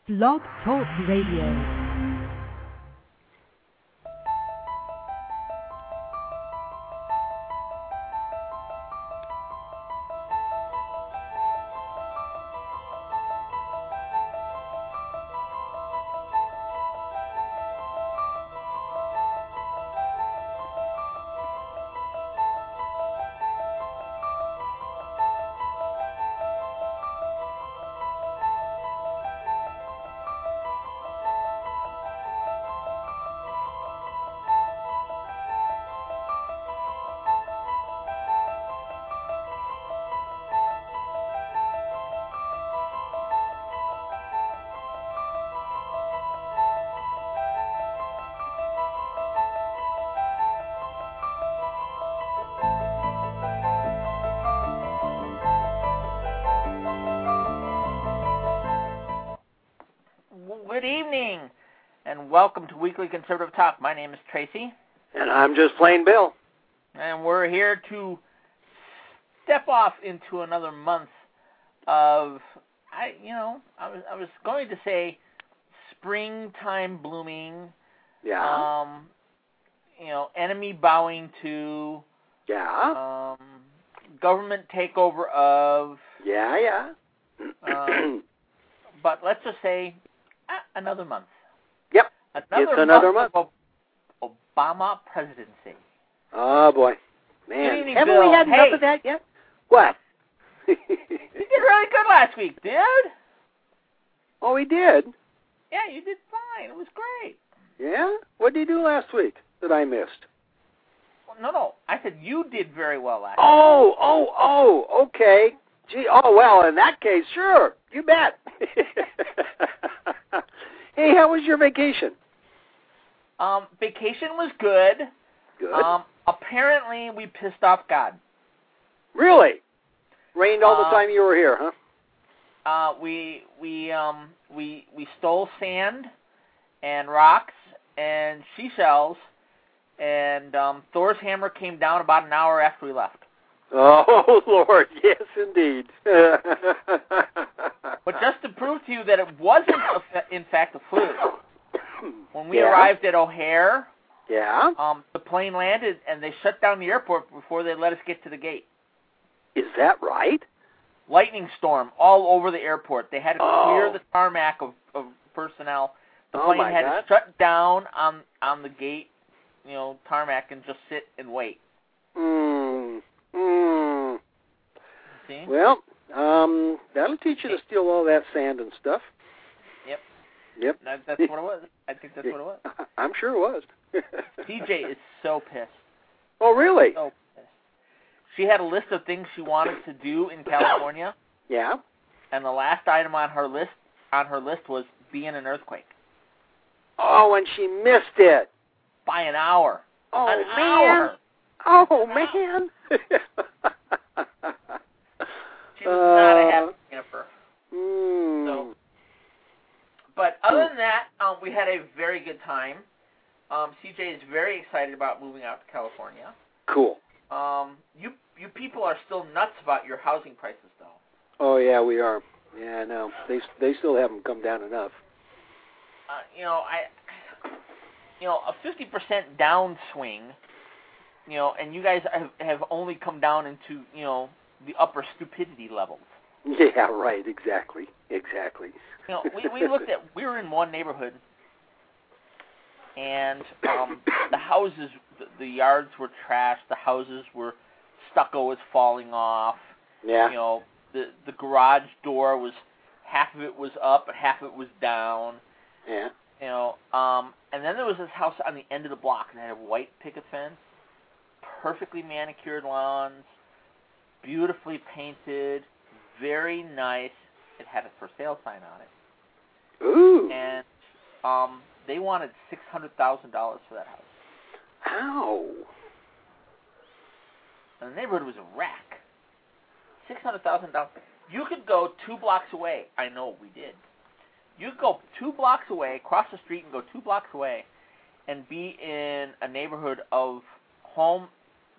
Blog Talk Radio. Good evening, and welcome to Weekly Conservative Talk. My name is Tracy. And I'm just plain Bill. And we're here to step off into another month of, I was going to say springtime blooming. Yeah. Enemy bowing to. Yeah. Government takeover of. Yeah. But let's just say another month. Yep. Another month of Obama presidency. Oh, boy. Man, evening, haven't Bill. we had enough of that yet? What? You did really good last week, dude. Oh, we did? Yeah, you did fine. It was great. Yeah? What did you do last week that I missed? No. I said you did very well last week. Oh, okay. Gee, well, in that case, sure. You bet. Hey, how was your vacation? Vacation was good. Good. Apparently, we pissed off God. Really? Rained all the time you were here, huh? We stole sand and rocks and seashells, and Thor's hammer came down about an hour after we left. Oh, Lord, yes, indeed. But just to prove to you that it wasn't, in fact, a fluke, when we arrived at O'Hare, the plane landed, and they shut down the airport before they let us get to the gate. Is that right? Lightning storm all over the airport. They had to clear the tarmac of personnel. The plane had to shut down on the gate, tarmac, and just sit and wait. See? Well, that'll teach you to steal all that sand and stuff. Yep. That's what it was. I think that's what it was. I'm sure it was. TJ is so pissed. Oh, really? So pissed. She had a list of things she wanted to do in California. Yeah. And the last item on her list was be in an earthquake. Oh, and she missed it. By an hour. Oh, an man. Hour. Oh, man. She was not a happy camper. So, but other than that, we had a very good time. CJ is very excited about moving out to California. Cool. You people are still nuts about your housing prices, though. Oh, yeah, we are. Yeah, I know. They still haven't come down enough. A 50% downswing, and you guys have only come down into, the upper stupidity levels. Yeah, right, exactly. We looked at, we were in one neighborhood, and the houses, the yards were trashed, the houses were, stucco was falling off. Yeah. The garage door was, half of it was up and half of it was down. Yeah. And then there was this house on the end of the block that had a white picket fence, perfectly manicured lawns, beautifully painted, very nice. It had a for sale sign on it. Ooh. And they wanted $600,000 for that house. Ow. And the neighborhood was a wreck. $600,000. You could go 2 blocks away. I know we did. You could go 2 blocks away, cross the street and go 2 blocks away, and be in a neighborhood of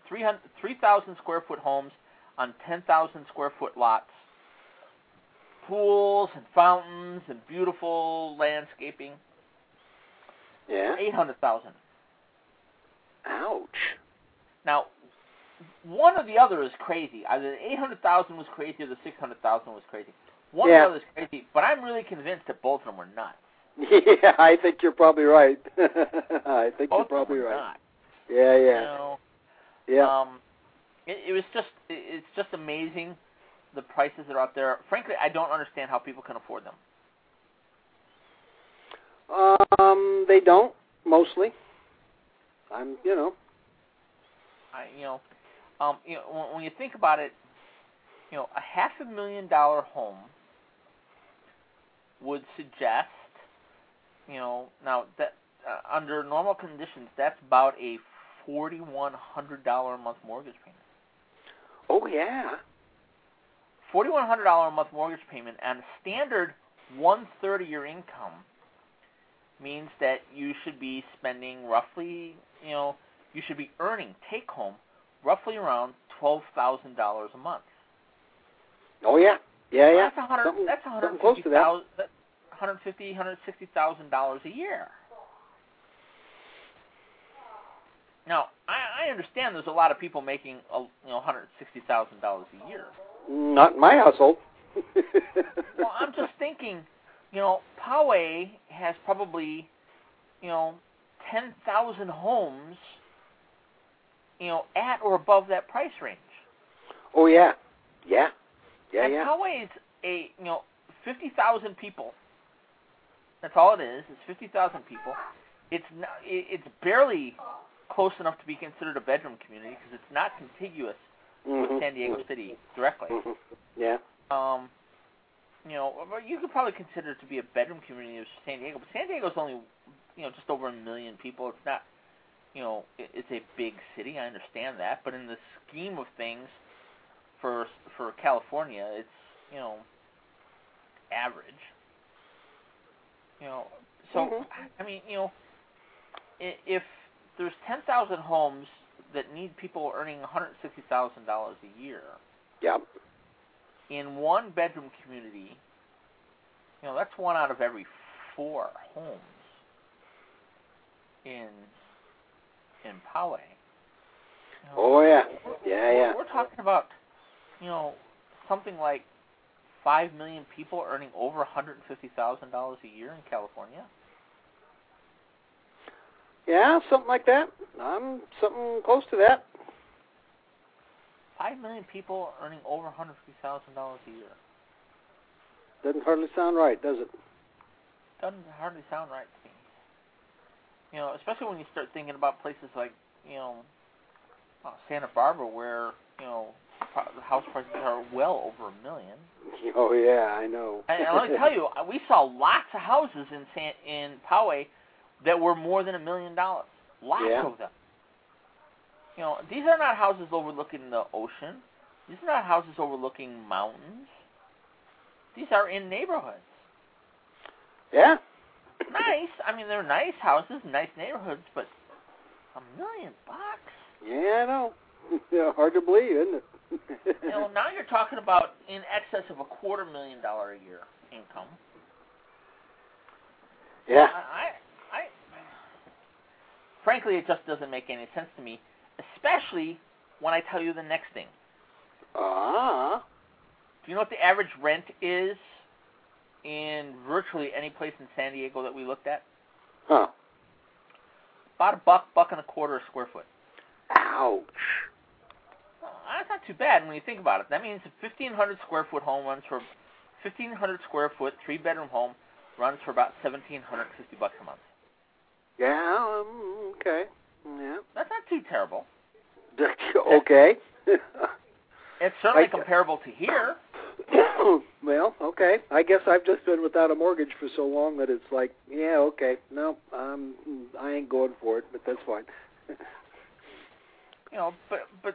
3,000 square foot homes on 10,000 square foot lots, pools and fountains and beautiful landscaping. Yeah. 800,000. Ouch. Now, one or the other is crazy. Either the 800,000 was crazy or the 600,000 was crazy. One or the other is crazy, but I'm really convinced that both of them were nuts. Yeah, I think you're probably right. I think both you're probably right. Nuts. Yeah, yeah. You know, yeah. It's just amazing the prices that are out there. Frankly, I don't understand how people can afford them. They don't, mostly. When you think about it, a $500,000 home would suggest, now that under normal conditions, that's about a $4,100 a month mortgage payment. Oh yeah. $4,100 a month mortgage payment and a standard 1/3 of your income means that you should be spending roughly, you should be earning take home roughly around $12,000 a month. Oh yeah, yeah. That's $160,000 a year. Now, I understand there's a lot of people making $160,000 a year. Not in my household. Well, I'm just thinking, Poway has probably, 10,000 homes, at or above that price range. Oh yeah, yeah. And Poway is 50,000 people. That's all it is. It's 50,000 people. It's barely close enough to be considered a bedroom community because it's not contiguous with San Diego City directly. Yeah. You could probably consider it to be a bedroom community of San Diego, but San Diego's only, just over 1 million people. It's not, it's a big city. I understand that, but in the scheme of things, for California, it's, average. So I mean, if there's 10,000 homes that need people earning $160,000 a year. Yep. In one bedroom community, that's 1 out of every 4 homes in Poway. Oh yeah, yeah. We're talking about, something like 5 million people earning over $150,000 a year in California. Yeah, something like that. Something close to that. 5 million people earning over $150,000 a year. Doesn't hardly sound right, does it? Doesn't hardly sound right to me. Especially when you start thinking about places like, Santa Barbara, where, the house prices are well over $1 million. Oh yeah, I know. And let me tell you, we saw lots of houses in Poway that were more than $1 million. Lots of them. These are not houses overlooking the ocean. These are not houses overlooking mountains. These are in neighborhoods. Yeah. Nice. I mean, they're nice houses, nice neighborhoods, but $1 million? Yeah, I know. Yeah, hard to believe, isn't it? Now you're talking about in excess of $250,000 a year income. Yeah. Frankly, it just doesn't make any sense to me, especially when I tell you the next thing. Do you know what the average rent is in virtually any place in San Diego that we looked at? Huh. About $1.25 a square foot. Ouch. Well, that's not too bad when you think about it. That means a 1,500 square foot home runs for 1,500 square foot, 3-bedroom home runs for about $1,750 a month. Yeah. Okay. Yeah. That's not too terrible. Okay. It's certainly comparable to here. Well, okay. I guess I've just been without a mortgage for so long that it's like, yeah, okay. No, I ain't going for it, but that's fine. But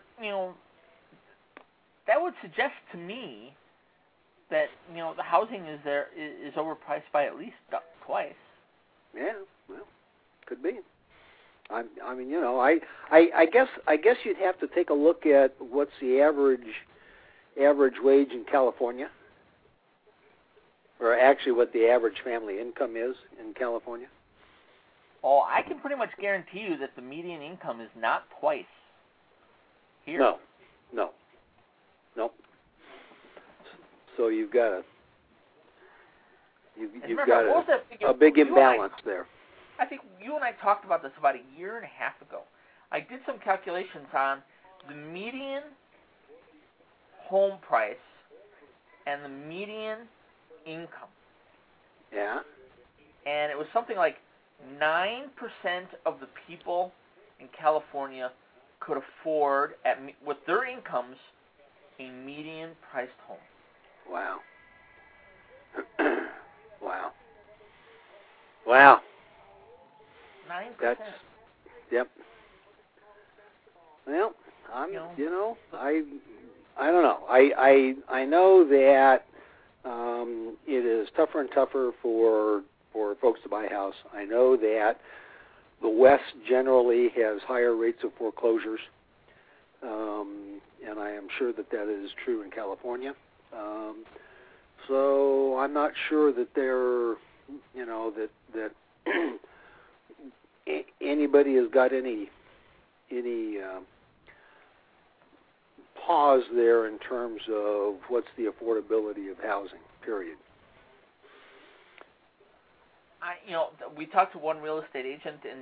that would suggest to me that the housing is overpriced by at least twice. Yeah, well, could be. I mean, I guess you'd have to take a look at what's the average wage in California. or actually what the average family income is in California? Oh, I can pretty much guarantee you that the median income is not twice here. No. So you've got a big imbalance there. I think you and I talked about this about a year and a half ago. I did some calculations on the median home price and the median income. Yeah. And it was something like 9% of the people in California could afford, with their incomes, a median-priced home. Wow. Wow. 9%. Yep. Well, I don't know. I know that it is tougher and tougher for folks to buy a house. I know that the West generally has higher rates of foreclosures, and I am sure that is true in California. So I'm not sure that that anybody has got any pause there in terms of what's the affordability of housing, period. We talked to one real estate agent, and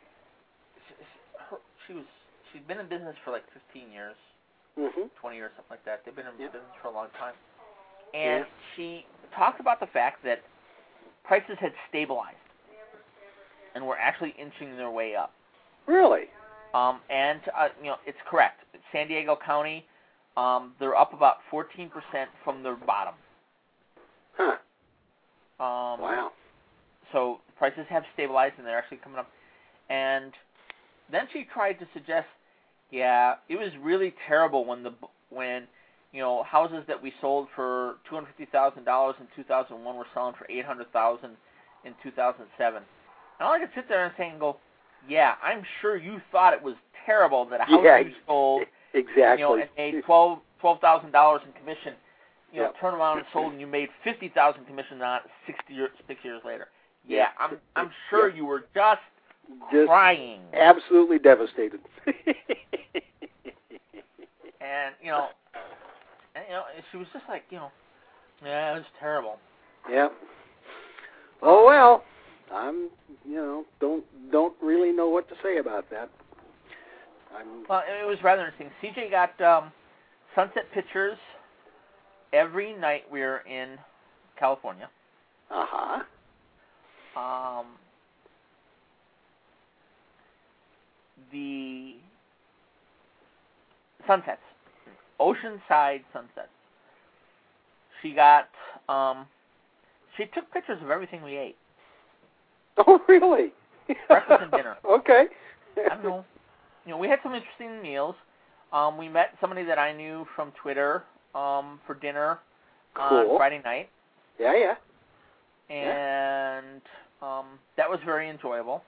she'd been in business for like 15 years, 20 years, something like that. They've been in business for a long time. And she talked about the fact that prices had stabilized and were actually inching their way up. Really? It's correct. San Diego County, they're up about 14% from their bottom. Huh. Wow. So prices have stabilized, and they're actually coming up. And then she tried to suggest, it was really terrible when houses that we sold for $250,000 in 2001 were selling for $800,000 in 2007. And all I could sit there and go, I'm sure you thought it was terrible that a house you sold, exactly, and made $12,000 in commission, turn around and sold, and you made $50,000 commission on it 6 years later. I'm sure you were just crying, absolutely devastated. And she was just like, it was terrible. Yeah. Oh well, I'm, don't really know what to say about that. Well, it was rather interesting. CJ got sunset pictures every night we were in California. Uh-huh. The sunsets, oceanside sunsets. She got, she took pictures of everything we ate. Oh, really? Breakfast and dinner. Okay. I don't know. We had some interesting meals. We met somebody that I knew from Twitter for dinner on Friday night. Yeah. And that was very enjoyable.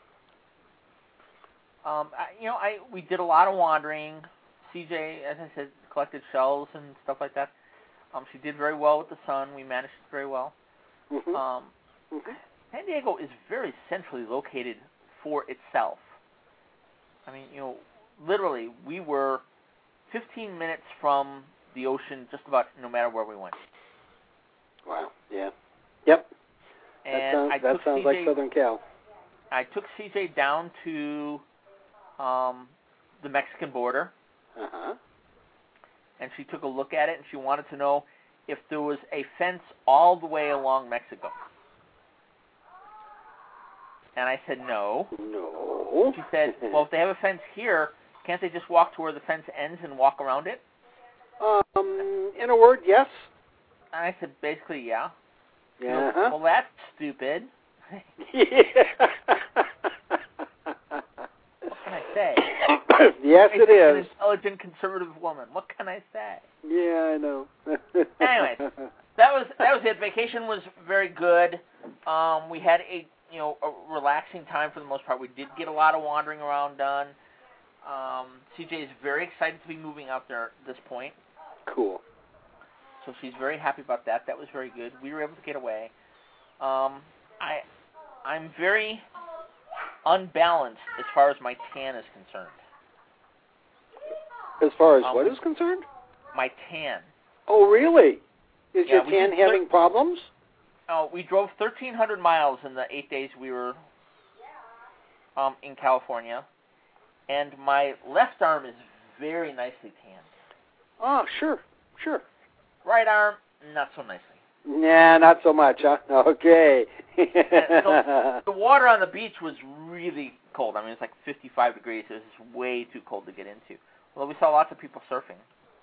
We did a lot of wandering. CJ, as I said, collected shells and stuff like that. She did very well with the sun. We managed it very well. San Diego is very centrally located for itself. I mean, literally, we were 15 minutes from the ocean just about no matter where we went. Wow, yeah. Yep. And that sounds like Southern Cal. I took CJ down to the Mexican border. Uh-huh. And she took a look at it, and she wanted to know if there was a fence all the way along Mexico. And I said no. No. She said, well, if they have a fence here, can't they just walk to where the fence ends and walk around it? In a word, yes. And I said, basically, yeah. Yeah. Well, that's stupid. What can I say? Yes, it is. An intelligent, conservative woman. What can I say? Yeah, I know. Anyways, that was it. Vacation was very good. We had a relaxing time for the most part. We did get a lot of wandering around done. CJ is very excited to be moving out there at this point. Cool. So she's very happy about that. That was very good. We were able to get away. I'm very unbalanced as far as my tan is concerned. As far as what is concerned? My tan. Oh, really? Is Yeah, your tan having problems? We drove 1,300 miles in the 8 days we were in California, and my left arm is very nicely tanned. Oh, sure. Right arm, not so nicely. Nah, not so much, huh? Okay. So the water on the beach was really cold. I mean, it's like 55 degrees. It was way too cold to get into. Well, we saw lots of people surfing.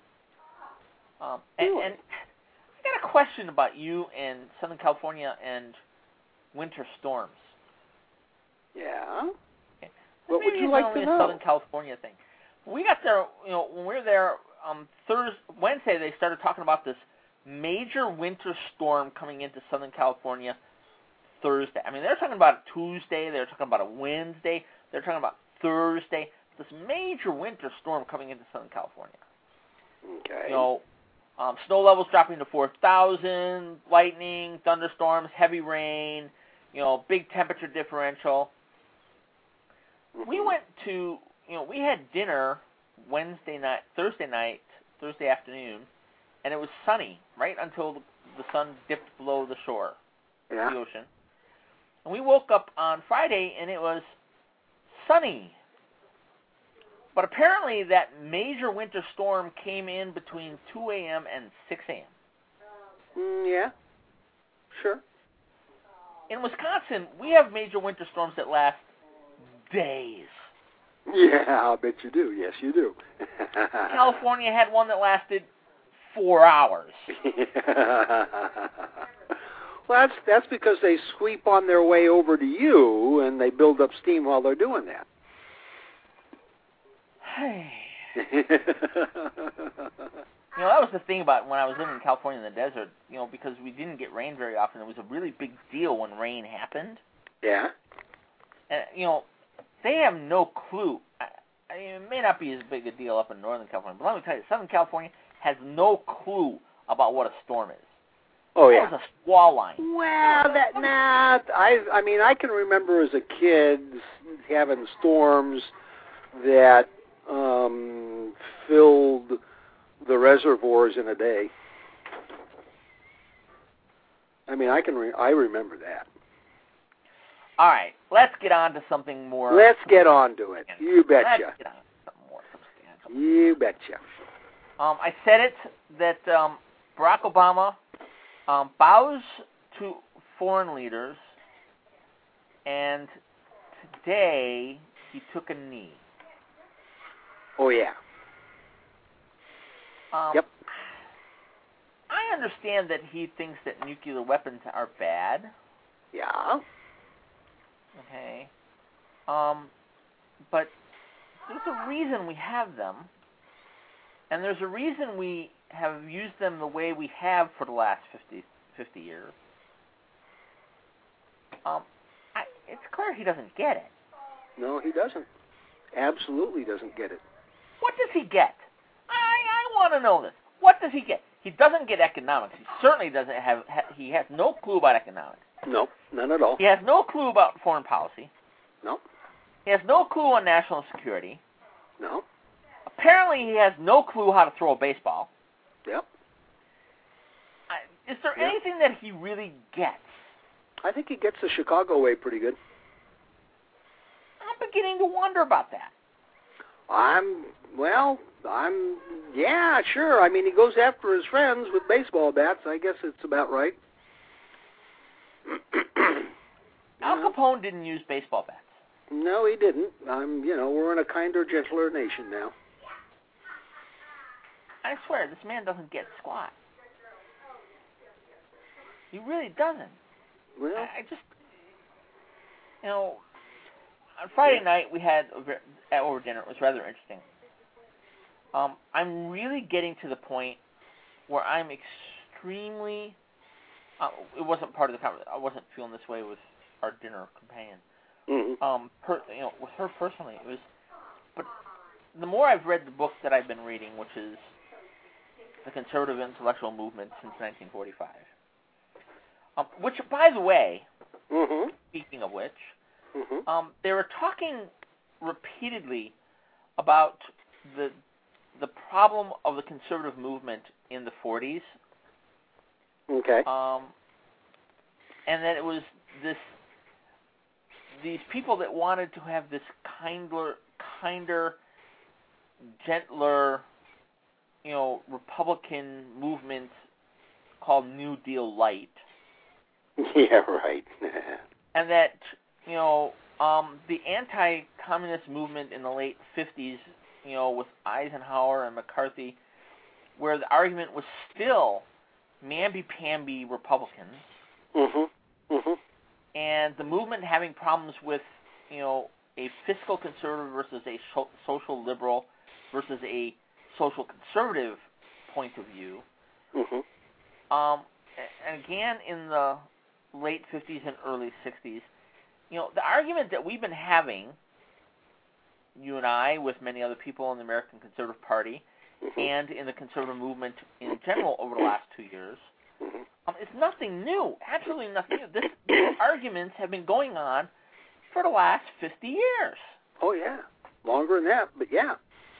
And I got a question about you and Southern California and winter storms. Yeah? Okay. What would Maybe you it's like only to a know? Southern California thing. We got there, when we were there Wednesday, they started talking about this major winter storm coming into Southern California Thursday. I mean, they're talking about a Tuesday, they're talking about a Wednesday, they're talking about Thursday. This major winter storm coming into Southern California. Okay. Snow levels dropping to 4,000, lightning, thunderstorms, heavy rain, big temperature differential. We went to, we had dinner Thursday afternoon, and it was sunny right until the sun dipped below the shore, the ocean. And we woke up on Friday, and it was sunny. But apparently that major winter storm came in between 2 a.m. and 6 a.m. Yeah, sure. In Wisconsin, we have major winter storms that last days. Yeah, I'll bet you do. Yes, you do. California had one that lasted 4 hours. Well, that's because they sweep on their way over to you, and they build up steam while they're doing that. That was the thing about when I was living in California in the desert, because we didn't get rain very often. It was a really big deal when rain happened. Yeah. And, they have no clue. I mean, it may not be as big a deal up in Northern California, but let me tell you, Southern California has no clue about what a storm is. Oh, yeah. That was a squall line. Well, I mean, I can remember as a kid having storms that filled the reservoirs in a day. I mean, I remember that. All right, let's get on to something more. Let's get on to it. You betcha. Let's get on to something more substantial. You betcha. I said it that Barack Obama bows to foreign leaders, and today he took a knee. Oh, yeah. Yep. I understand that he thinks that nuclear weapons are bad. Yeah. Okay. But there's a reason we have them, and there's a reason we have used them the way we have for the last 50 years. It's clear he doesn't get it. No, he doesn't. Absolutely doesn't get it. What does he get? I want to know this. What does he get? He doesn't get economics. He certainly doesn't have. He has no clue about economics. No, none at all. He has no clue about foreign policy. No. He has no clue on national security. No. Apparently, he has no clue how to throw a baseball. Yep. Is there anything that he really gets? I think he gets the Chicago way pretty good. I'm beginning to wonder about that. Yeah, sure. I mean, he goes after his friends with baseball bats. I guess it's about right. Al Capone didn't use baseball bats. No, he didn't. We're in a kinder, gentler nation now. I swear, this man doesn't get squat. He really doesn't. Well, I just, on Friday night we had over dinner. It was rather interesting. I'm really getting to the point where I'm extremely. It wasn't part of the conversation. I wasn't feeling this way with our dinner companion. mm-hmm. With her personally, it was. But the more I've read the book that I've been reading, which is the conservative intellectual movement since 1945. Which, by the way, speaking of which, they were talking repeatedly about the problem of the conservative movement in the 40s. Okay. And that it was these people that wanted to have this kinder, gentler, Republican movement called New Deal Light. Yeah, right. And that, the anti-communist movement in the late 50s, with Eisenhower and McCarthy, where the argument was still mamby-pamby Republicans, and the movement having problems with, a fiscal conservative versus a social liberal versus a social conservative point of view. And again, in the late 50s and early 60s, the argument that we've been having, you and I, with many other people in the American Conservative Party, and in the conservative movement in general over the last 2 years, it's nothing new. Absolutely nothing new. These arguments have been going on for the last 50 years. Oh, yeah. Longer than that, but yeah.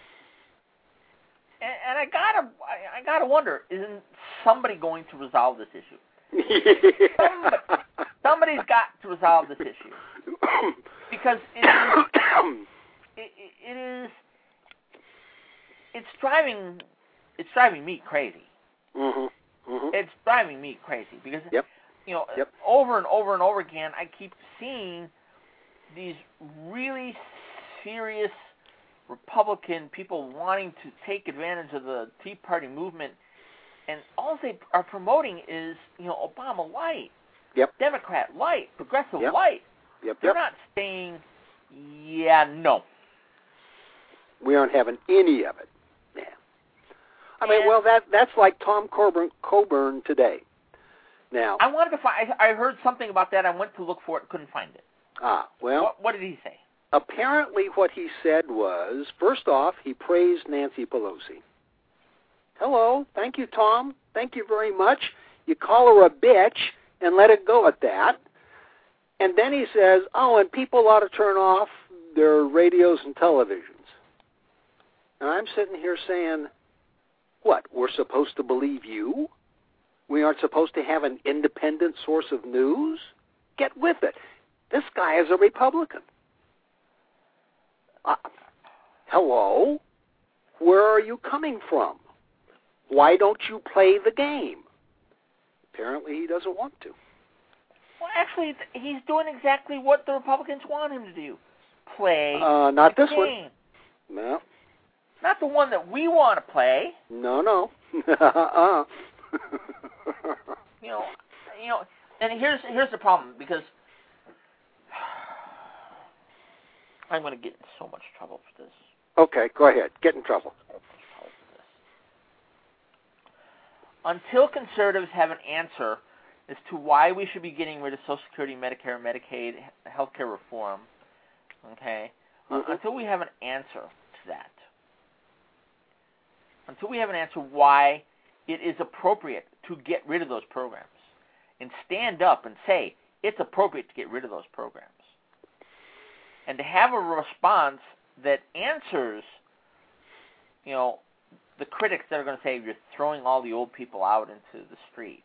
And I gotta wonder, isn't somebody going to resolve this issue? Somebody's got to resolve this issue, because it's driving me crazy. It's driving me crazy because over and over and over again, I keep seeing these really serious Republican people wanting to take advantage of the Tea Party movement, and all they are promoting is, Obama light, Democrat light, progressive light. They're not saying, no. We aren't having any of it. Yeah. I mean, well, that's like Tom Coburn today. Now, I wanted to find. I heard something about that. I went to look for it, couldn't find it. Well. What did he say? Apparently what he said was, first off, he praised Nancy Pelosi. Hello, thank you, Tom. Thank you very much. You call her a bitch and let it go at that. And then he says, and people ought to turn off their radios and televisions. And I'm sitting here saying, what, we're supposed to believe you? We aren't supposed to have an independent source of news? Get with it. This guy is a Republican. Hello? Where are you coming from? Why don't you play the game? Apparently he doesn't want to. Well, actually, he's doing exactly what the Republicans want him to do. Play not the this game. One. No. Not the one that we want to play. No. And here's the problem, because I'm going to get in so much trouble for this. Okay, go ahead. Get in trouble. Until conservatives have an answer as to why we should be getting rid of Social Security, Medicare, Medicaid, healthcare reform, okay? Until we have an answer to that, until we have an answer why it is appropriate to get rid of those programs, and stand up and say it's appropriate to get rid of those programs, and to have a response that answers, the critics that are going to say you're throwing all the old people out into the street.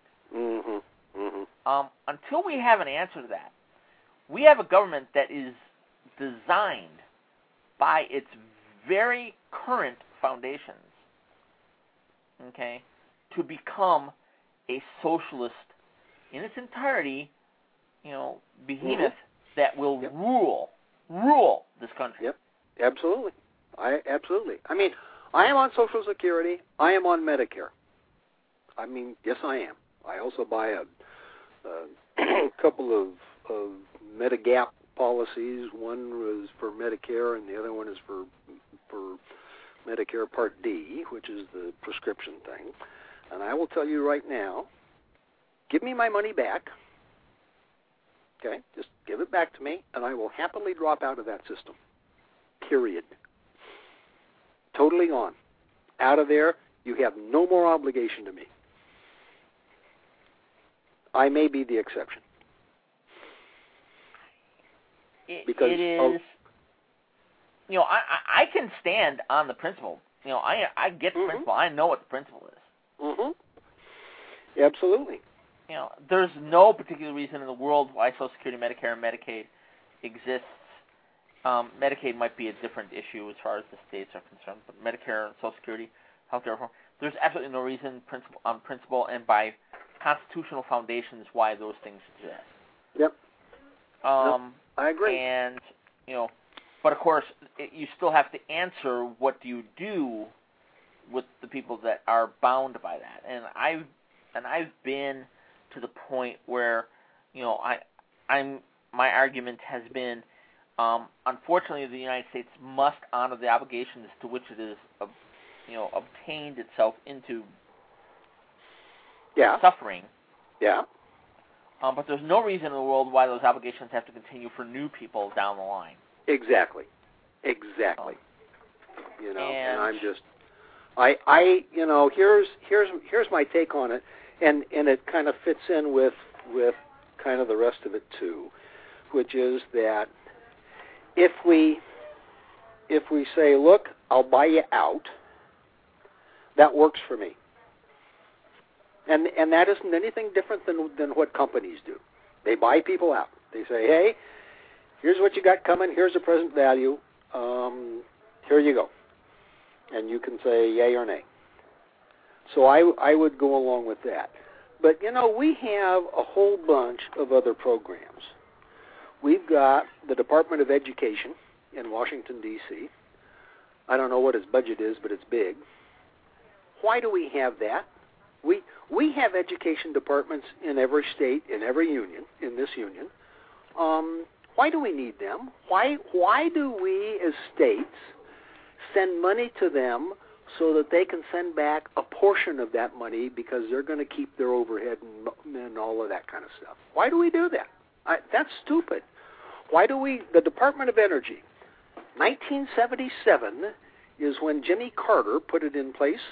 Until we have an answer to that, we have a government that is designed by its very current foundations, okay, to become a socialist in its entirety, behemoth that will rule this country. Yep, absolutely. Absolutely. I mean, I am on Social Security. I am on Medicare. I mean, yes, I am. I also buy a couple of Medigap policies. One was for Medicare, and the other one is for Medicare Part D, which is the prescription thing. And I will tell you right now, give me my money back. Okay, just give it back to me, and I will happily drop out of that system. Period. Totally gone. Out of there. You have no more obligation to me. I may be the exception. Because it is, you know, I can stand on the principle. You know, I get the principle. I know what the principle is. Mm-hmm. Absolutely. You know, there's no particular reason in the world why Social Security, Medicare, and Medicaid exists. Medicaid might be a different issue as far as the states are concerned, but Medicare and Social Security, health care reform, there's absolutely no reason on principle and by constitutional foundations why those things exist. Yep. I agree. And, you know, but of course, you still have to answer what do you do with the people that are bound by that. And I've been to the point where, you know, my argument has been, unfortunately, the United States must honor the obligations to which it is, you know, obtained itself into suffering. Yeah. But there's no reason in the world why those obligations have to continue for new people down the line. Exactly. You know, and I'm just, you know, here's my take on it, and it kind of fits in with kind of the rest of it too, which is that if we say, look, I'll buy you out, that works for me. And that isn't anything different than what companies do. They buy people out. They say, hey, here's what you got coming. Here's the present value. Here you go. And you can say yay or nay. So I would go along with that. But, you know, we have a whole bunch of other programs. We've got the Department of Education in Washington, D.C. I don't know what its budget is, but it's big. Why do we have that? We have education departments in every state, in every union, in this union. Why do we need them? Why do we as states send money to them so that they can send back a portion of that money because they're going to keep their overhead and all of that kind of stuff? Why do we do that? That's stupid. Why do we? The Department of Energy, 1977 is when Jimmy Carter put it in place.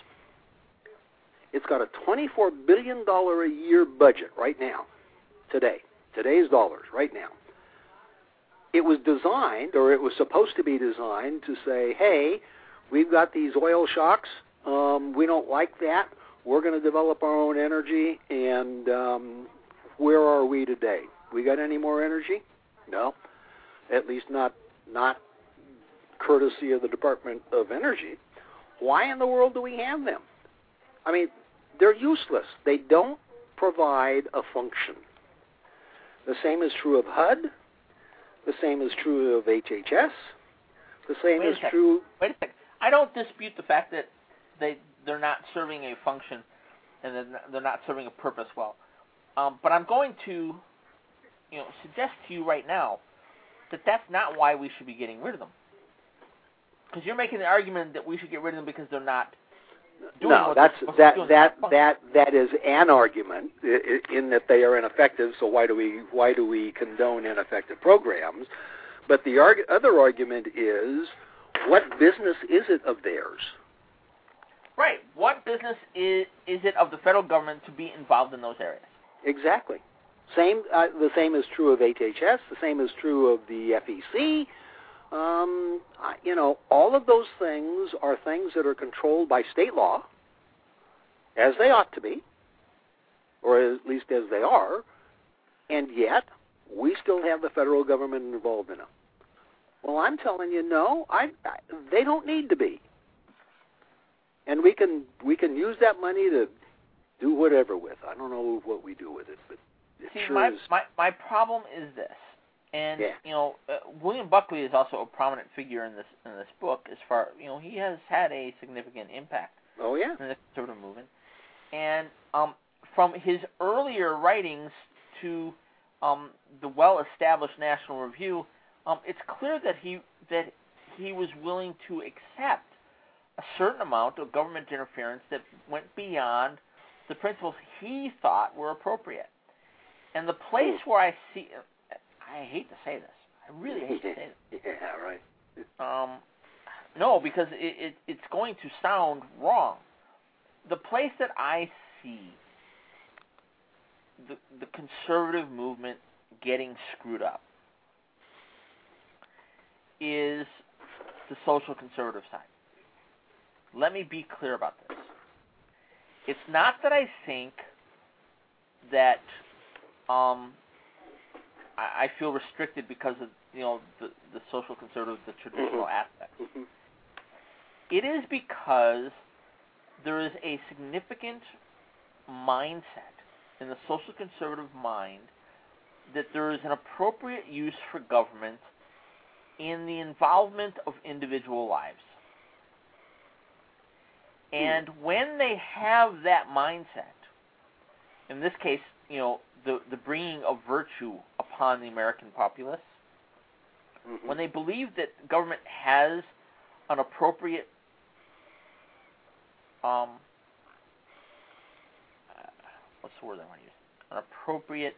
It's got a $24 billion a year budget right now, today's dollars, right now. It was designed, or it was supposed to be designed, to say, hey, we've got these oil shocks. We don't like that. We're going to develop our own energy, and where are we today? We got any more energy? No, at least not courtesy of the Department of Energy. Why in the world do we have them? I mean, they're useless. They don't provide a function. The same is true of HUD. The same is true of HHS. The same is true... Wait a second. I don't dispute the fact that they're not serving a function and they're not serving a purpose well. But I'm going to, you know, suggest to you right now that that's not why we should be getting rid of them. Because you're making the argument that we should get rid of them because they're not doing what they're supposed to do. That is an argument in that they are ineffective. So why do we condone ineffective programs? But the other argument is, what business is it of theirs? Right. What business is it of the federal government to be involved in those areas? Exactly. The same is true of HHS. The same is true of the FEC. You know, all of those things are things that are controlled by state law, as they ought to be, or at least as they are, and yet we still have the federal government involved in them. Well, I'm telling you, no, they don't need to be. And we can use that money to do whatever with. I don't know what we do with it, but it sure is. My problem is this. And you know, William Buckley is also a prominent figure in this book. As far, you know, he has had a significant impact. Oh yeah. In the conservative movement. And from his earlier writings to the well-established National Review, it's clear that he was willing to accept a certain amount of government interference that went beyond the principles he thought were appropriate. And the place where I see, I hate to say this. I really hate to say this. Yeah, right. No, because it's going to sound wrong. the place that I see the conservative movement getting screwed up is the social conservative side. Let me be clear about this. It's not that I think that I feel restricted because of the social conservative, the traditional aspect. Mm-hmm. It is because there is a significant mindset in the social conservative mind that there is an appropriate use for government in the involvement of individual lives. And when they have that mindset, in this case, the bringing of virtue upon the American populace, when they believe that government has an appropriate what's the word I want to use? An appropriate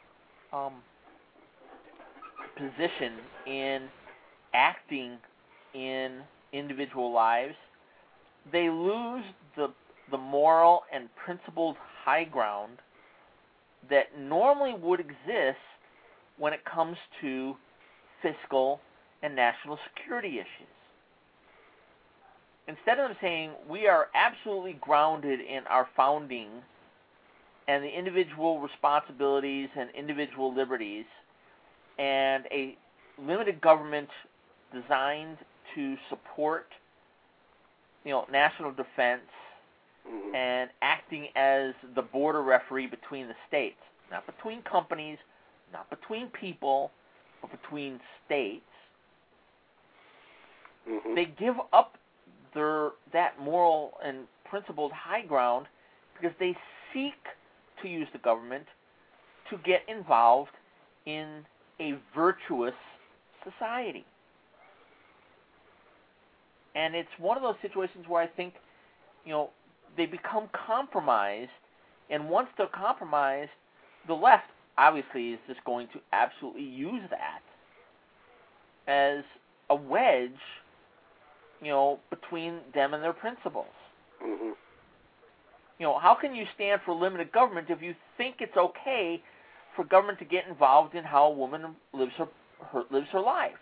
position in acting in individual lives, they lose the moral and principled high ground that normally would exist when it comes to fiscal and national security issues. Instead of saying we are absolutely grounded in our founding and the individual responsibilities and individual liberties and a limited government designed to support national defense and acting as the border referee between the states, not between companies, not between people, but between states, they give up that moral and principled high ground because they seek to use the government to get involved in a virtuous society. And it's one of those situations where I think, they become compromised, and once they're compromised, the left obviously is just going to absolutely use that as a wedge, between them and their principles. How can you stand for limited government if you think it's okay for government to get involved in how a woman lives her life?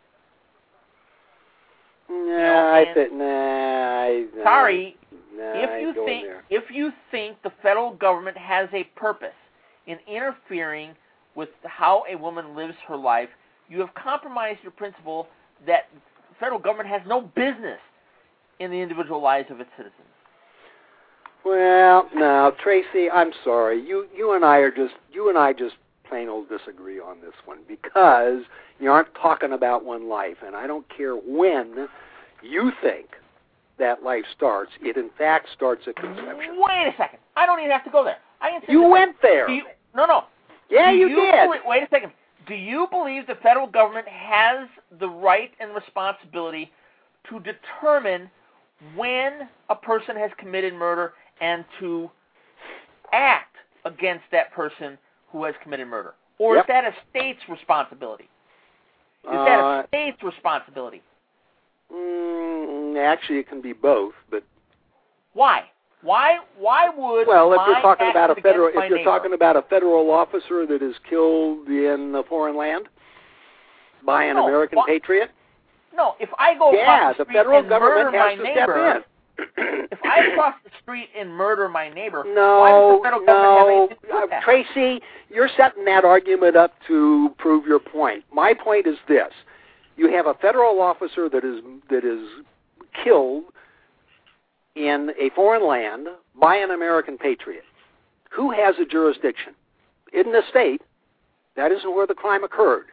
Sorry. If you think the federal government has a purpose in interfering with how a woman lives her life, you have compromised your principle that the federal government has no business in the individual lives of its citizens. Well, now, Tracy, I'm sorry. You and I just plain old disagree on this one because you aren't talking about one life, and I don't care when you think that life starts. It in fact starts at conception. Wait a second. I don't even have to go there. You went there. No. Yeah, you did. Wait a second. Do you believe the federal government has the right and responsibility to determine when a person has committed murder and to act against that person who has committed murder? Or is that a state's responsibility? Is that a state's responsibility? Actually, it can be both, but why? Why would if you're talking about a federal officer that is killed in a foreign land by an American patriot? No, if I go across the street and murder my neighbor, if I cross the street and murder my neighbor, why does the federal government have anything to do with that? Tracy, you're setting that argument up to prove your point. My point is this: you have a federal officer that is killed in a foreign land by an American patriot. Who has a jurisdiction? In the state. That isn't where the crime occurred.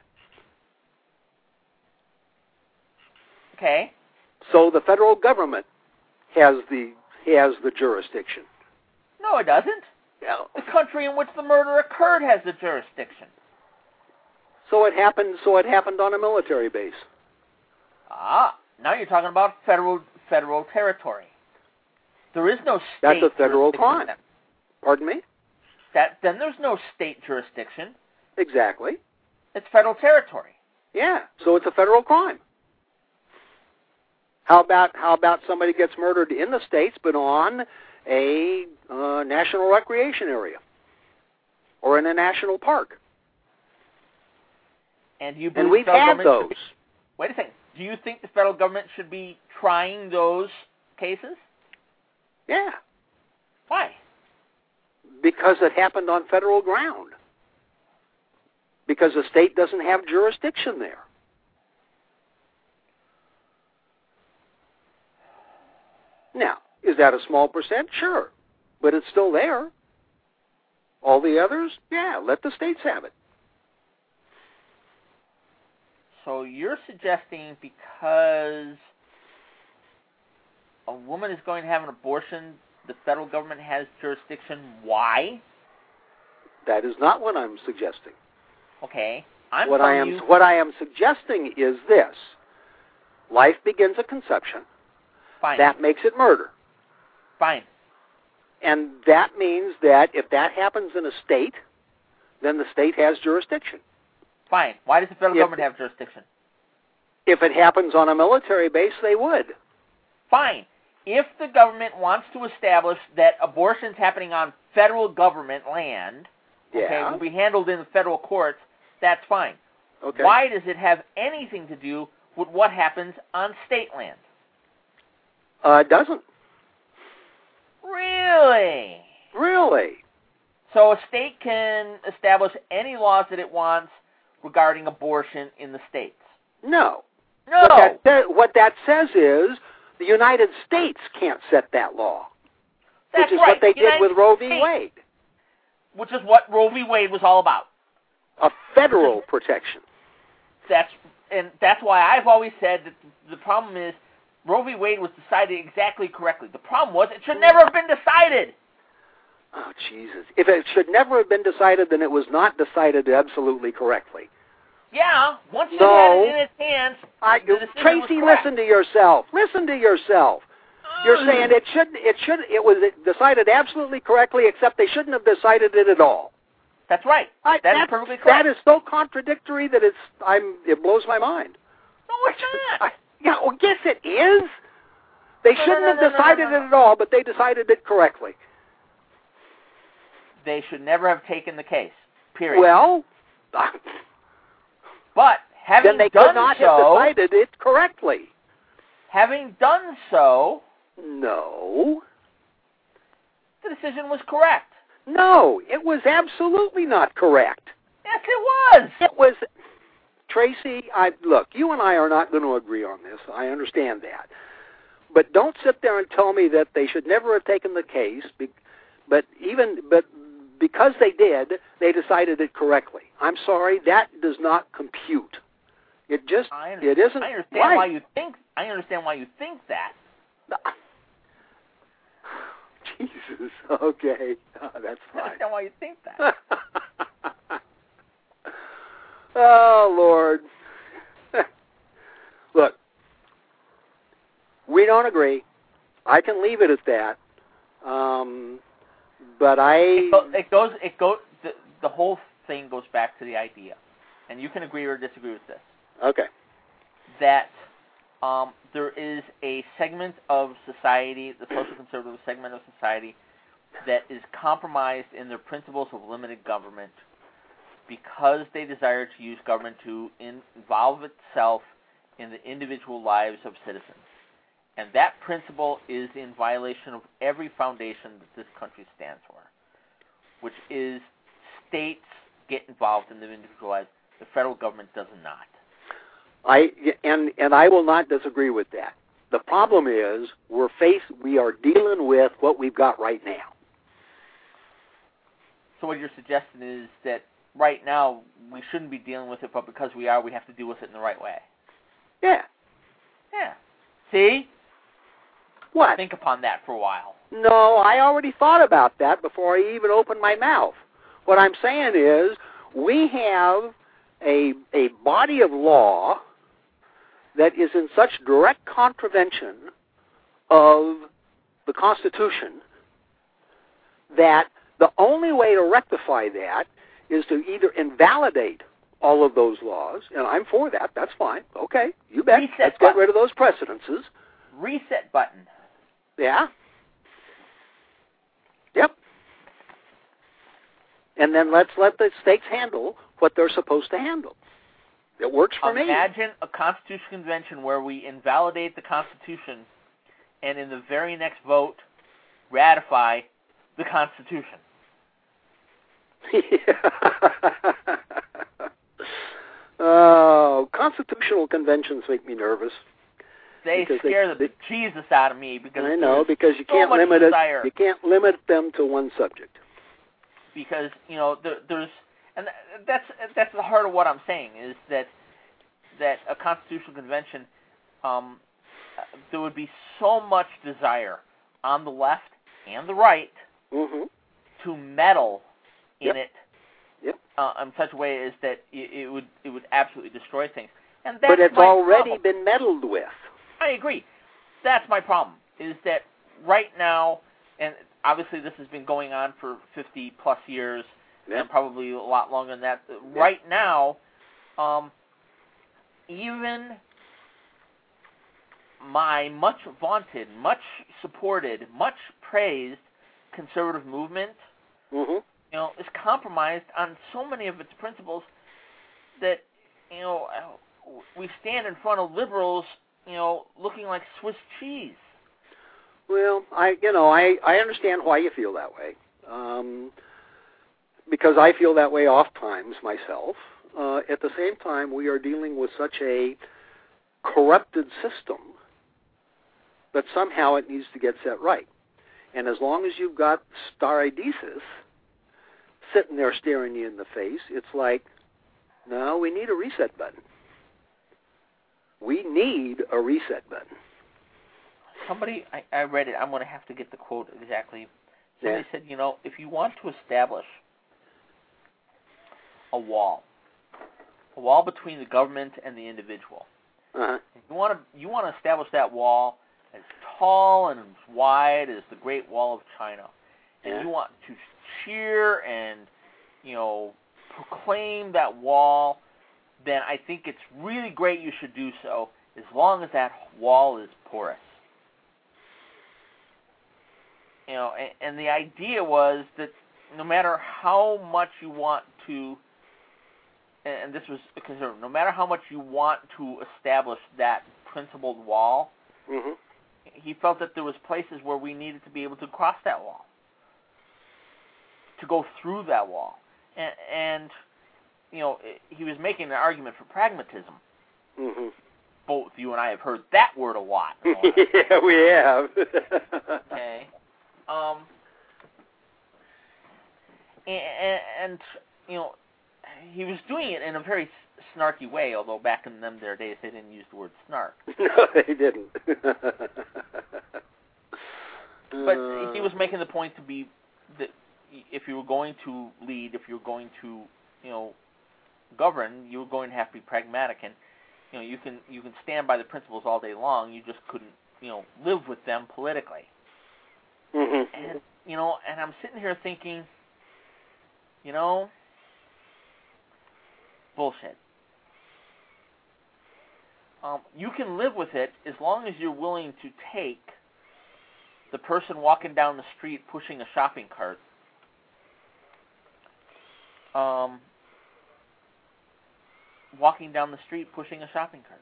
Okay. So the federal government has the jurisdiction. No, it doesn't. Yeah. The country in which the murder occurred has the jurisdiction. So it happened on a military base. Now you're talking about federal territory. There is no state. That's a federal crime. Pardon me? Then there's no state jurisdiction. Exactly. It's federal territory. Yeah. So it's a federal crime. How about somebody gets murdered in the States, but on a national recreation area or in a national park. And you And believe we've the federal had government those. Wait a second. Do you think the federal government should be trying those cases? Yeah, Why? because it happened on federal ground. Because the state doesn't have jurisdiction there. Now, is that a small percent? Sure. But it's still there. All the others, yeah, let the states have it. So you're suggesting because a woman is going to have an abortion, the federal government has jurisdiction. Why? That is not what I'm suggesting. Okay. What I am suggesting is this. Life begins at conception. Fine. That makes it murder. Fine. And that means that if that happens in a state, then the state has jurisdiction. Fine. Why does the federal government have jurisdiction? If it happens on a military base, they would. Fine. If the government wants to establish that abortions happening on federal government land, will be handled in the federal courts, that's fine. Okay. Why does it have anything to do with what happens on state land? It doesn't. Really? Really? So a state can establish any laws that it wants regarding abortion in the states? No. No. What that says is the United States can't set that law. That's which is right. what they United did with Roe v. States. Wade. Which is what Roe v. Wade was all about. A federal protection. That's why I've always said that the problem is Roe v. Wade was decided exactly correctly. The problem was it should never have been decided. Oh, Jesus. If it should never have been decided, then it was not decided absolutely correctly. Yeah, once it had it in its hands, the decision Tracy, was correct. listen to yourself. Listen to yourself. You're saying it was decided absolutely correctly, except they shouldn't have decided it at all. That's right. That's perfectly correct. That is so contradictory that it blows my mind. No, it's not. Yes, it is. They shouldn't have decided it at all, but they decided it correctly. They should never have taken the case. Period. Well, but having then they done could not so, have decided it correctly. Having done so, no, the decision was correct. No, it was absolutely not correct. Yes, it was. It was, Tracy, look, you and I are not going to agree on this. I understand that. But don't sit there and tell me that they should never have taken the case, but because they did, they decided it correctly. I'm sorry, that does not compute. It isn't. I understand right. why you think. I understand why you think that. Jesus. Okay, that's fine. I understand why you think that. Oh Lord. Look, we don't agree. I can leave it at that. But the whole thing goes back to the idea, and you can agree or disagree with this. Okay. That there is a segment of society, the social conservative segment of society, that is compromised in their principles of limited government because they desire to use government to involve itself in the individual lives of citizens. And that principle is in violation of every foundation that this country stands for, which is states get involved in the individual lives. The federal government does not. And I will not disagree with that. The problem is we are dealing with what we've got right now. So what you're suggesting is that right now we shouldn't be dealing with it, but because we are, we have to deal with it in the right way. Yeah. Yeah. See? What? Think upon that for a while. No, I already thought about that before I even opened my mouth. What I'm saying is we have a body of law that is in such direct contravention of the Constitution that the only way to rectify that is to either invalidate all of those laws, and I'm for that. That's fine. Okay, you bet. Let's get rid of those precedences. Reset button. Yeah. Yep. And then let's let the states handle what they're supposed to handle. It works for me. Imagine a Constitutional Convention where we invalidate the Constitution and in the very next vote ratify the Constitution. Oh, constitutional conventions make me nervous. They scare the Jesus out of me because I know, because you can't limit it. You can't limit them to one subject. Because there's, and that's the heart of what I'm saying is that a constitutional convention, there would be so much desire on the left and the right to meddle in it in such a way as that it would absolutely destroy things. And that's but it's already problem. Been meddled with. I agree. That's my problem, is that right now, and obviously this has been going on for 50-plus years, and probably a lot longer than that. Right now, even my much vaunted, much supported, much praised conservative movement, is compromised on so many of its principles that, we stand in front of liberals, looking like Swiss cheese. Well, I understand why you feel that way, because I feel that way oft times myself. At the same time, we are dealing with such a corrupted system that somehow it needs to get set right. And as long as you've got stare decisis sitting there staring you in the face, it's like, no, we need a reset button. We need a reset button. Somebody, I read it, I'm going to have to get the quote exactly. Somebody said, if you want to establish a wall between the government and the individual, you want to establish that wall as tall and as wide as the Great Wall of China, and you want to cheer and proclaim that wall, then I think it's really great you should do so, as long as that wall is porous. And the idea was that no matter how much you want to, and this was a concern, no matter how much you want to establish that principled wall, he felt that there was places where we needed to be able to cross that wall, to go through that wall. And he was making an argument for pragmatism. Both you and I have heard that word a lot. Yeah, we have. Okay. And he was doing it in a very snarky way, although back in them their days they didn't use the word snark. No, they didn't. But he was making the point to be that if you were going to lead, if you were going to, govern, you were going to have to be pragmatic, and you can stand by the principles all day long. You just couldn't, live with them politically. And and I'm sitting here thinking, bullshit. You can live with it as long as you're willing to take the person walking down the street pushing a shopping cart, walking down the street pushing a shopping cart.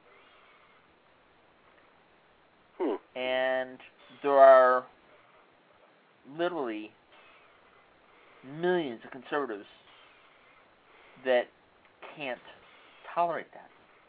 And there are literally millions of conservatives that can't tolerate that.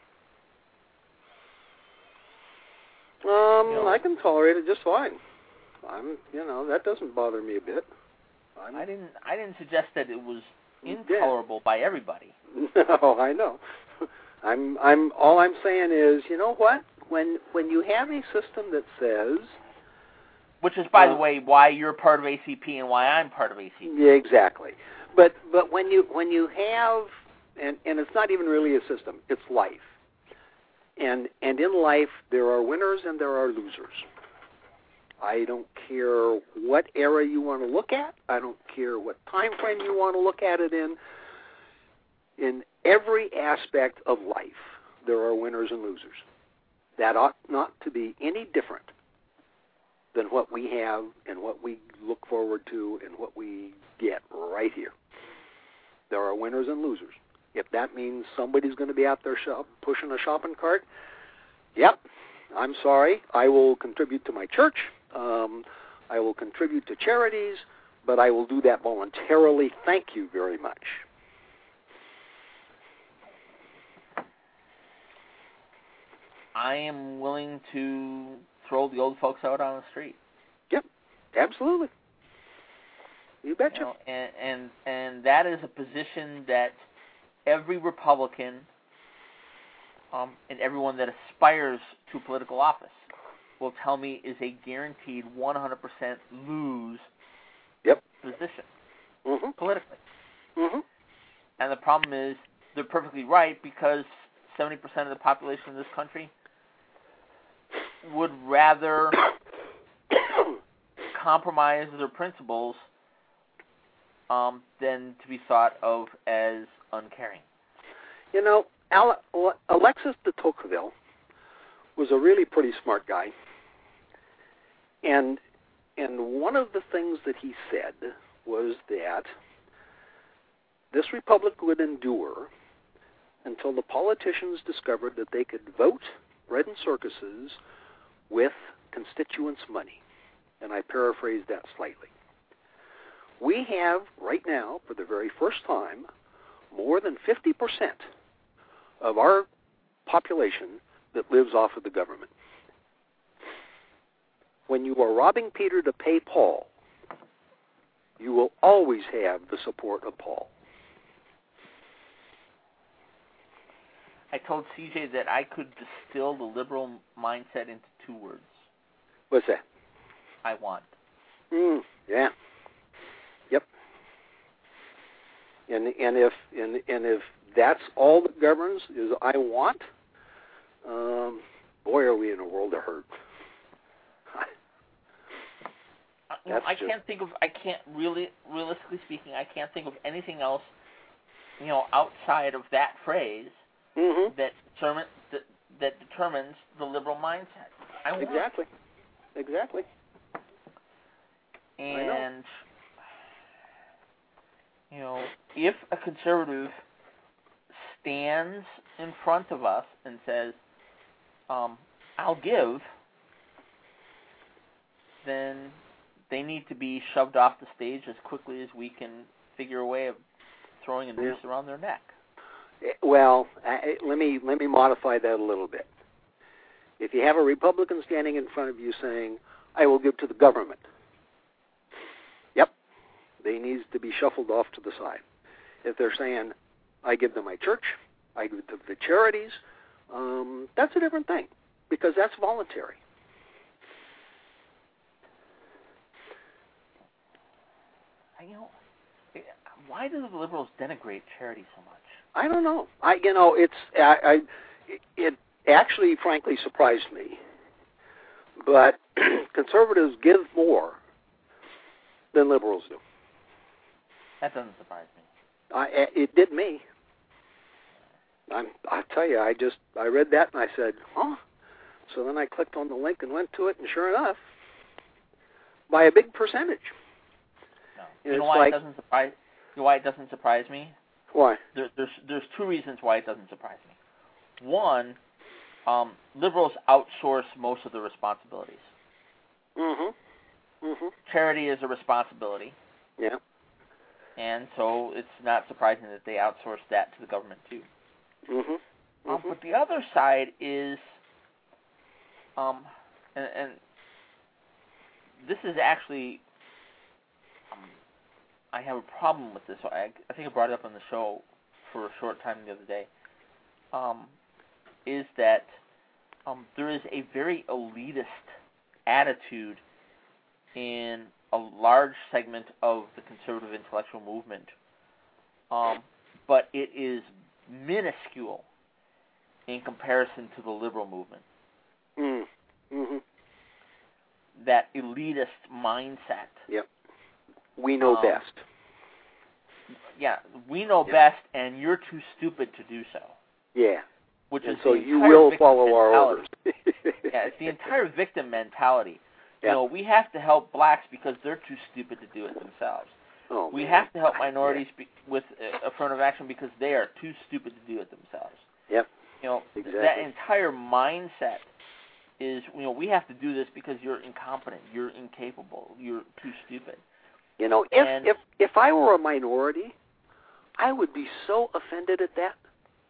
I can tolerate it just fine. That doesn't bother me a bit. I didn't suggest that it was intolerable by everybody. No, I know. All I'm saying is, you know what? When you have a system that says, which is, by the way, why you're part of ACP and why I'm part of ACP. Yeah, exactly. But when you have, and it's not even really a system, it's life. And in life, there are winners and there are losers. I don't care what era you want to look at. I don't care what time frame you want to look at it in. In every aspect of life, there are winners and losers. That ought not to be any different than what we have and what we look forward to and what we get right here. There are winners and losers. If that means somebody's going to be out there pushing a shopping cart, yep, I'm sorry. I will contribute to my church. I will contribute to charities, but I will do that voluntarily. Thank you very much. I am willing to throw the old folks out on the street. Yep, absolutely. You betcha. You know, and that is a position that every Republican and everyone that aspires to political office will tell me is a guaranteed 100% lose position politically. And the problem is they're perfectly right, because 70% of the population of this country would rather compromise their principles than to be thought of as uncaring. You know, Alexis de Tocqueville was a really pretty smart guy. And one of the things that he said was that this republic would endure until the politicians discovered that they could vote bread and circuses with constituents' money. And I paraphrase that slightly. We have, right now, for the very first time, more than 50% of our population that lives off of the government. When you are robbing Peter to pay Paul, you will always have the support of Paul. I told CJ that I could distill the liberal mindset into 2 words. What's that? I want. Yeah. Yep. And if that's all that governs is I want, boy, are we in a world of hurt. Realistically speaking, I can't think of anything else, outside of that phrase that determines the liberal mindset. I want. Exactly. And if a conservative stands in front of us and says, I'll give, then they need to be shoved off the stage as quickly as we can figure a way of throwing a noose around their neck. Well, let me modify that a little bit. If you have a Republican standing in front of you saying, I will give to the government, they need to be shuffled off to the side. If they're saying, I give to my church, I give to the charities, that's a different thing, because that's voluntary. Why do the liberals denigrate charity so much? I don't know. It actually, frankly, surprised me. But conservatives give more than liberals do. That doesn't surprise me. It did me. I tell you, I read that and I said, huh? So then I clicked on the link and went to it, and sure enough, by a big percentage. No. You know why it doesn't surprise? You know why it doesn't surprise me? Why? There's 2 reasons why it doesn't surprise me. One, liberals outsource most of the responsibilities. Charity is a responsibility. Yeah. And so it's not surprising that they outsource that to the government too. But the other side is, and this is actually, I have a problem with this. I think I brought it up on the show for a short time the other day. Is that there is a very elitist attitude in a large segment of the conservative intellectual movement, but it is minuscule in comparison to the liberal movement. That elitist mindset. Yep. We know best. Yeah, we know best, and you're too stupid to do so. Yeah. Which and is so you will follow our orders. Yeah, it's the entire victim mentality. You know, we have to help blacks because they're too stupid to do it themselves. Oh, we man. have to help minorities with affirmative action because they are too stupid to do it themselves. Yep. You know, exactly. that entire mindset is, you know, we have to do this because you're incompetent, you're incapable, you're too stupid. You know, if I were a minority, I would be so offended at that.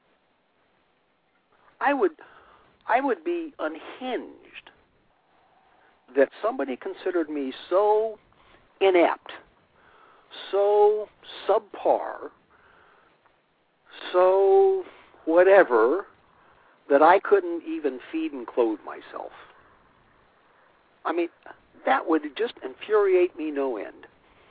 I would be unhinged that somebody considered me so inept, so subpar, so whatever, that I couldn't even feed and clothe myself. I mean, that would just infuriate me no end.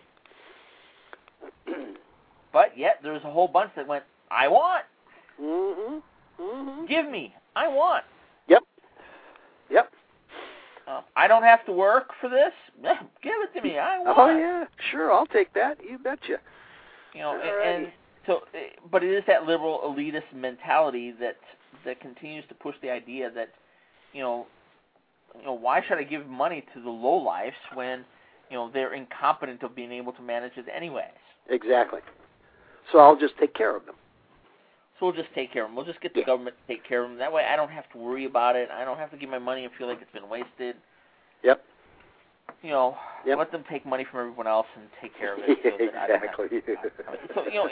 But yet there's a whole bunch that went, I want. Mm-hmm. Mm-hmm. Give me. I want. Yep. Yep. I don't have to work for this. Give it to me. I want. Oh, yeah. Sure, I'll take that. You betcha. You know, Alrighty. and so, but it is that liberal elitist mentality that continues to push the idea that, you know, why should I give money to the lowlifes when, you know, they're incompetent of being able to manage it anyways? Exactly. So I'll just take care of them. So we'll just take care of them. We'll just get the government to take care of them. That way I don't have to worry about it. I don't have to give my money and feel like it's been wasted. Yep. You know, let them take money from everyone else and take care of it. So that Exactly. so, you know,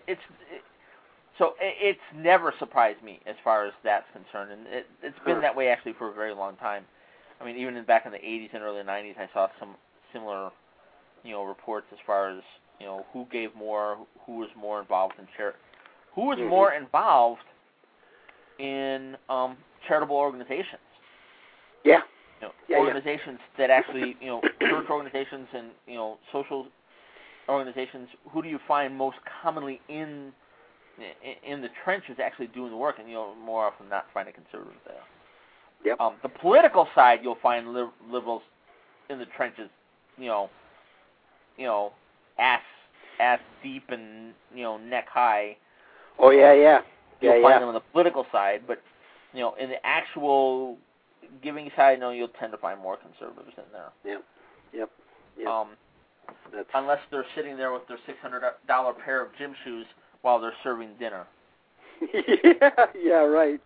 it's never surprised me as far as that's concerned, and it's been that way actually for a very long time. I mean, even back in the 80s and early 90s, I saw some similar, you know, reports as far as, you know, who gave more, who was more involved in who was more involved in charitable organizations. Yeah. You know, organizations that actually, you know, church organizations and, you know, social organizations. Who do you find most commonly in the trenches actually doing the work? And you'll more often not find a conservative there. Yep. The political side, you'll find liberals in the trenches, you know, ass deep and, you know, neck high. Oh yeah. You'll find them on the political side, but, you know, in the actual giving side, no, you'll tend to find more conservatives in there. Yep. Unless they're sitting there with their $600 pair of gym shoes while they're serving dinner. Yeah, right.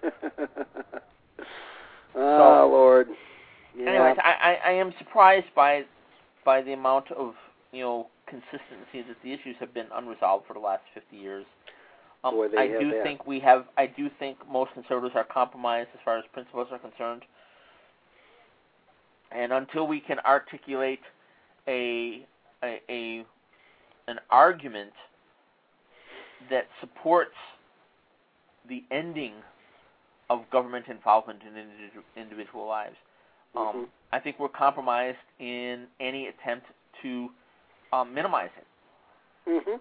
Oh, Lord. Yeah. Anyways, I am surprised by the amount of, you know, consistency that the issues have been unresolved for the last 50 years. Boy, I do think most conservatives are compromised as far as principles are concerned. And until we can articulate an argument that supports the ending of government involvement in individual lives, I think we're compromised in any attempt to minimize it.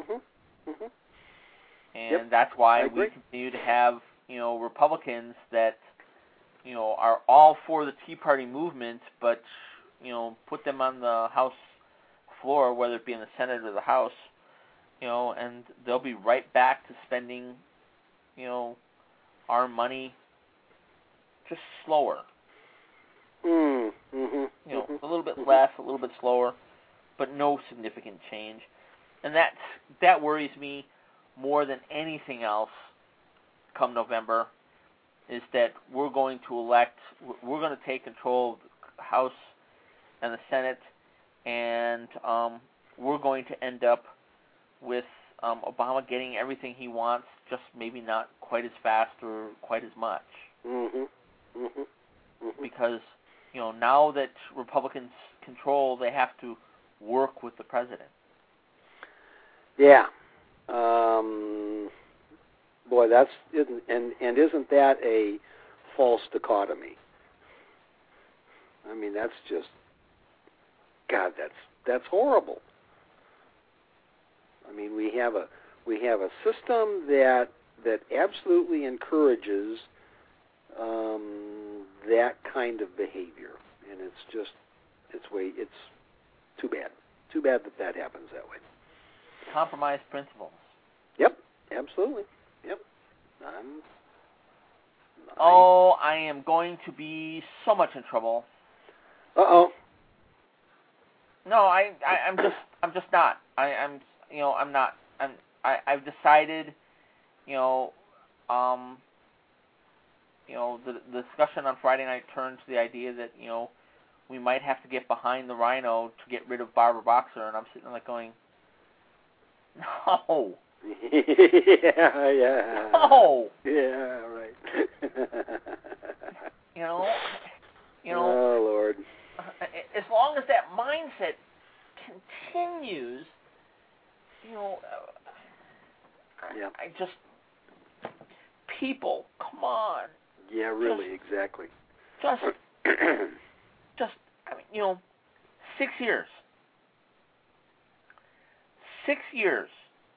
And that's why we continue to have, you know, Republicans that, you know, are all for the Tea Party movement, but, you know, put them on the House floor, whether it be in the Senate or the House, you know, and they'll be right back to spending, you know, our money just slower. You know, a little bit less, a little bit slower, but no significant change. And that worries me more than anything else come November, is that we're going to take control of the House and the Senate, and we're going to end up with Obama getting everything he wants, just maybe not quite as fast or quite as much. Because, you know, now that Republicans control, they have to work with the president. Yeah. Boy, isn't that a false dichotomy? I mean, that's just, God, that's horrible. I mean, we have a system that absolutely encourages that kind of behavior, and it's too bad. Too bad that happens that way. Compromise principles. Yep, absolutely. Yep. I am going to be so much in trouble Uh-oh. No, I'm just not. I'm not. I've decided, the discussion on Friday night turned to the idea that, we might have to get behind the Rhino to get rid of Barbara Boxer, and I'm sitting there like going, no. Yeah. No. Yeah, right. Oh, Lord. As long as that mindset continues, Yeah. I just, people, come on. Yeah, really, exactly. Just, 6 years. 6 years.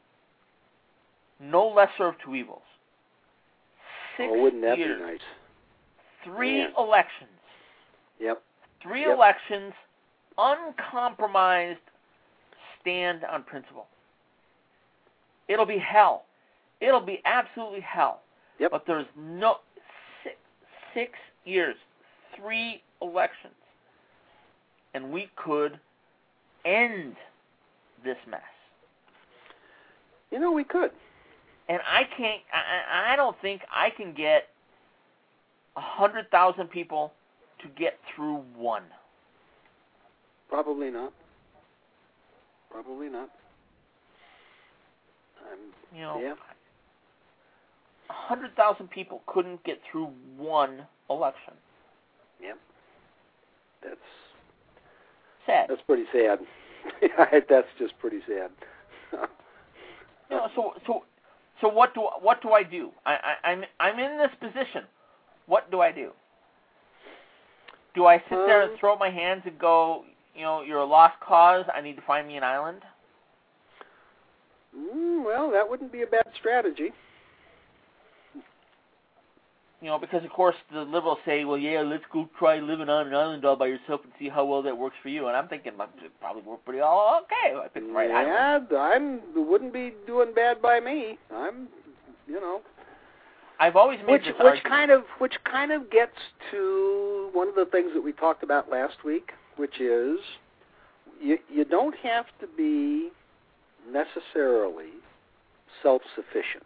No lesser of two evils. 6 wouldn't that years. be nice? 3 Man. elections. Yep. 3 Yep. elections, uncompromised stand on principle. It'll be hell. It'll be absolutely hell. Yep. But there's no 6 years, 3 elections, and we could end this mess. We could. And I don't think I can get 100,000 people to get through one. Probably not. Probably not. Yeah. 100,000 people couldn't get through one election. Yep. That's sad. That's pretty sad. That's just pretty sad. So what do I do? I'm in this position. What do I do? Do I sit there and throw up my hands and go, you're a lost cause, I need to find me an island? Well, that wouldn't be a bad strategy. Because of course the liberals say, well, yeah, let's go try living on an island all by yourself and see how well that works for you. And I'm thinking, it probably work pretty all okay. I picked the right island. Yeah, wouldn't be doing bad by me. I've always made this argument. Which kind of gets to one of the things that we talked about last week, which is you don't have to be necessarily self-sufficient,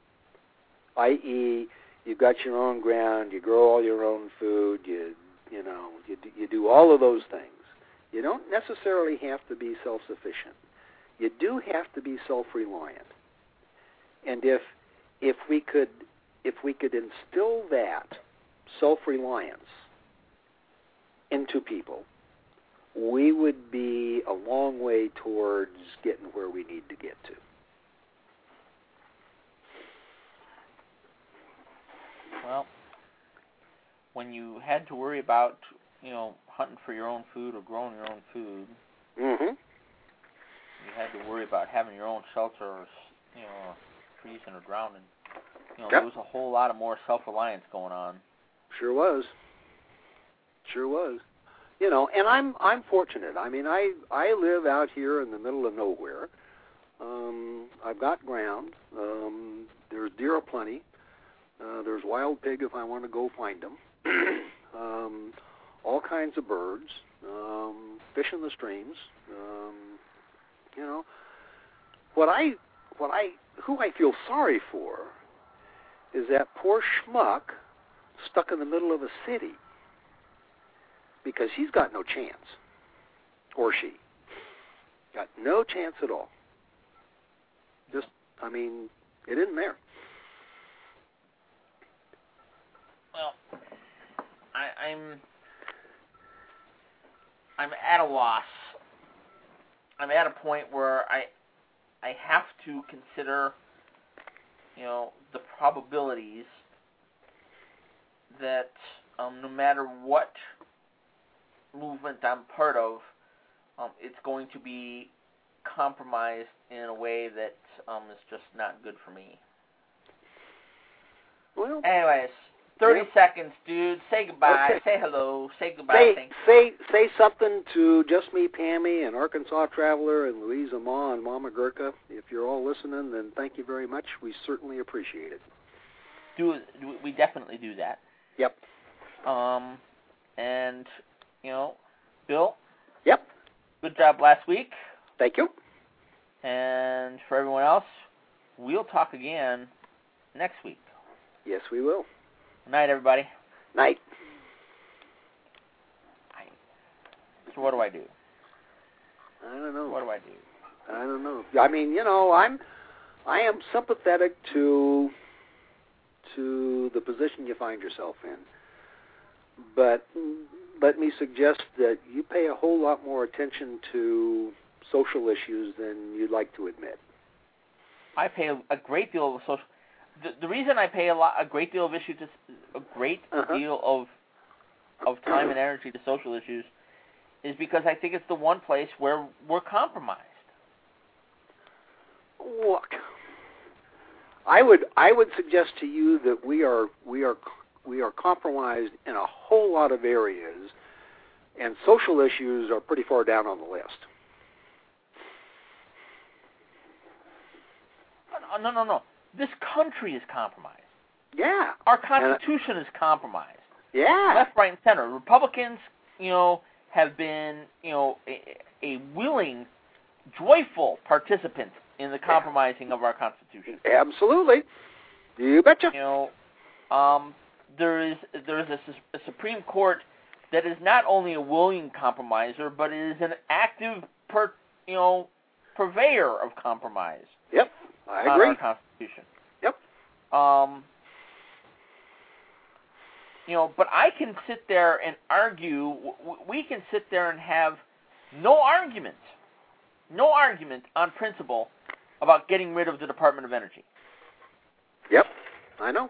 i.e., you've got your own ground, you grow all your own food, you do all of those things. You don't necessarily have to be self-sufficient. You do have to be self-reliant. And if we could instill that self-reliance into people, we would be a long way towards getting where we need to get to. Well, when you had to worry about, hunting for your own food or growing your own food, mm-hmm. You had to worry about having your own shelter or, freezing or drowning. Yep. There was a whole lot of more self-reliance going on. Sure was. And I'm fortunate. I mean, I live out here in the middle of nowhere. I've got ground. There's deer aplenty. There's wild pig if I want to go find them. All kinds of birds. Fish in the streams. Who I feel sorry for is that poor schmuck stuck in the middle of a city, because he's got no chance, or she got no chance at all. It isn't there. Well, I'm at a loss. I'm at a point where I have to consider, the probabilities that no matter what movement I'm part of, it's going to be compromised in a way that is just not good for me. Well, anyways, 30 seconds, dude. Say goodbye. Okay. Say hello. Say goodbye. Say something to Just Me, Pammy, and Arkansas Traveler, and Louisa Ma, and Mama Gurkha. If you're all listening, then thank you very much. We certainly appreciate it. We definitely do that. Yep. And Bill? Yep. Good job last week. Thank you. And for everyone else, we'll talk again next week. Yes, we will. Good night, everybody. Night. So what do I do? I don't know. What do I do? I don't know. I mean, you know, I am sympathetic to the position you find yourself in. But let me suggest that you pay a whole lot more attention to social issues than you'd like to admit. I pay a great deal of social. The reason I pay a great deal of issues, a great deal of time and energy to social issues, is because I think it's the one place where we're compromised. Look, I would suggest to you that we are compromised in a whole lot of areas, and social issues are pretty far down on the list. No. This country is compromised. Yeah. Our Constitution is compromised. Yeah. Left, right, and center. Republicans, have been, a willing, joyful participant in the compromising of our Constitution. Absolutely. You betcha. There is a Supreme Court that is not only a willing compromiser, but is an active, purveyor of compromise. Yep, I agree. On our Constitution. Yep. But I can sit there and argue. We can sit there and have no argument on principle about getting rid of the Department of Energy. Yep, I know.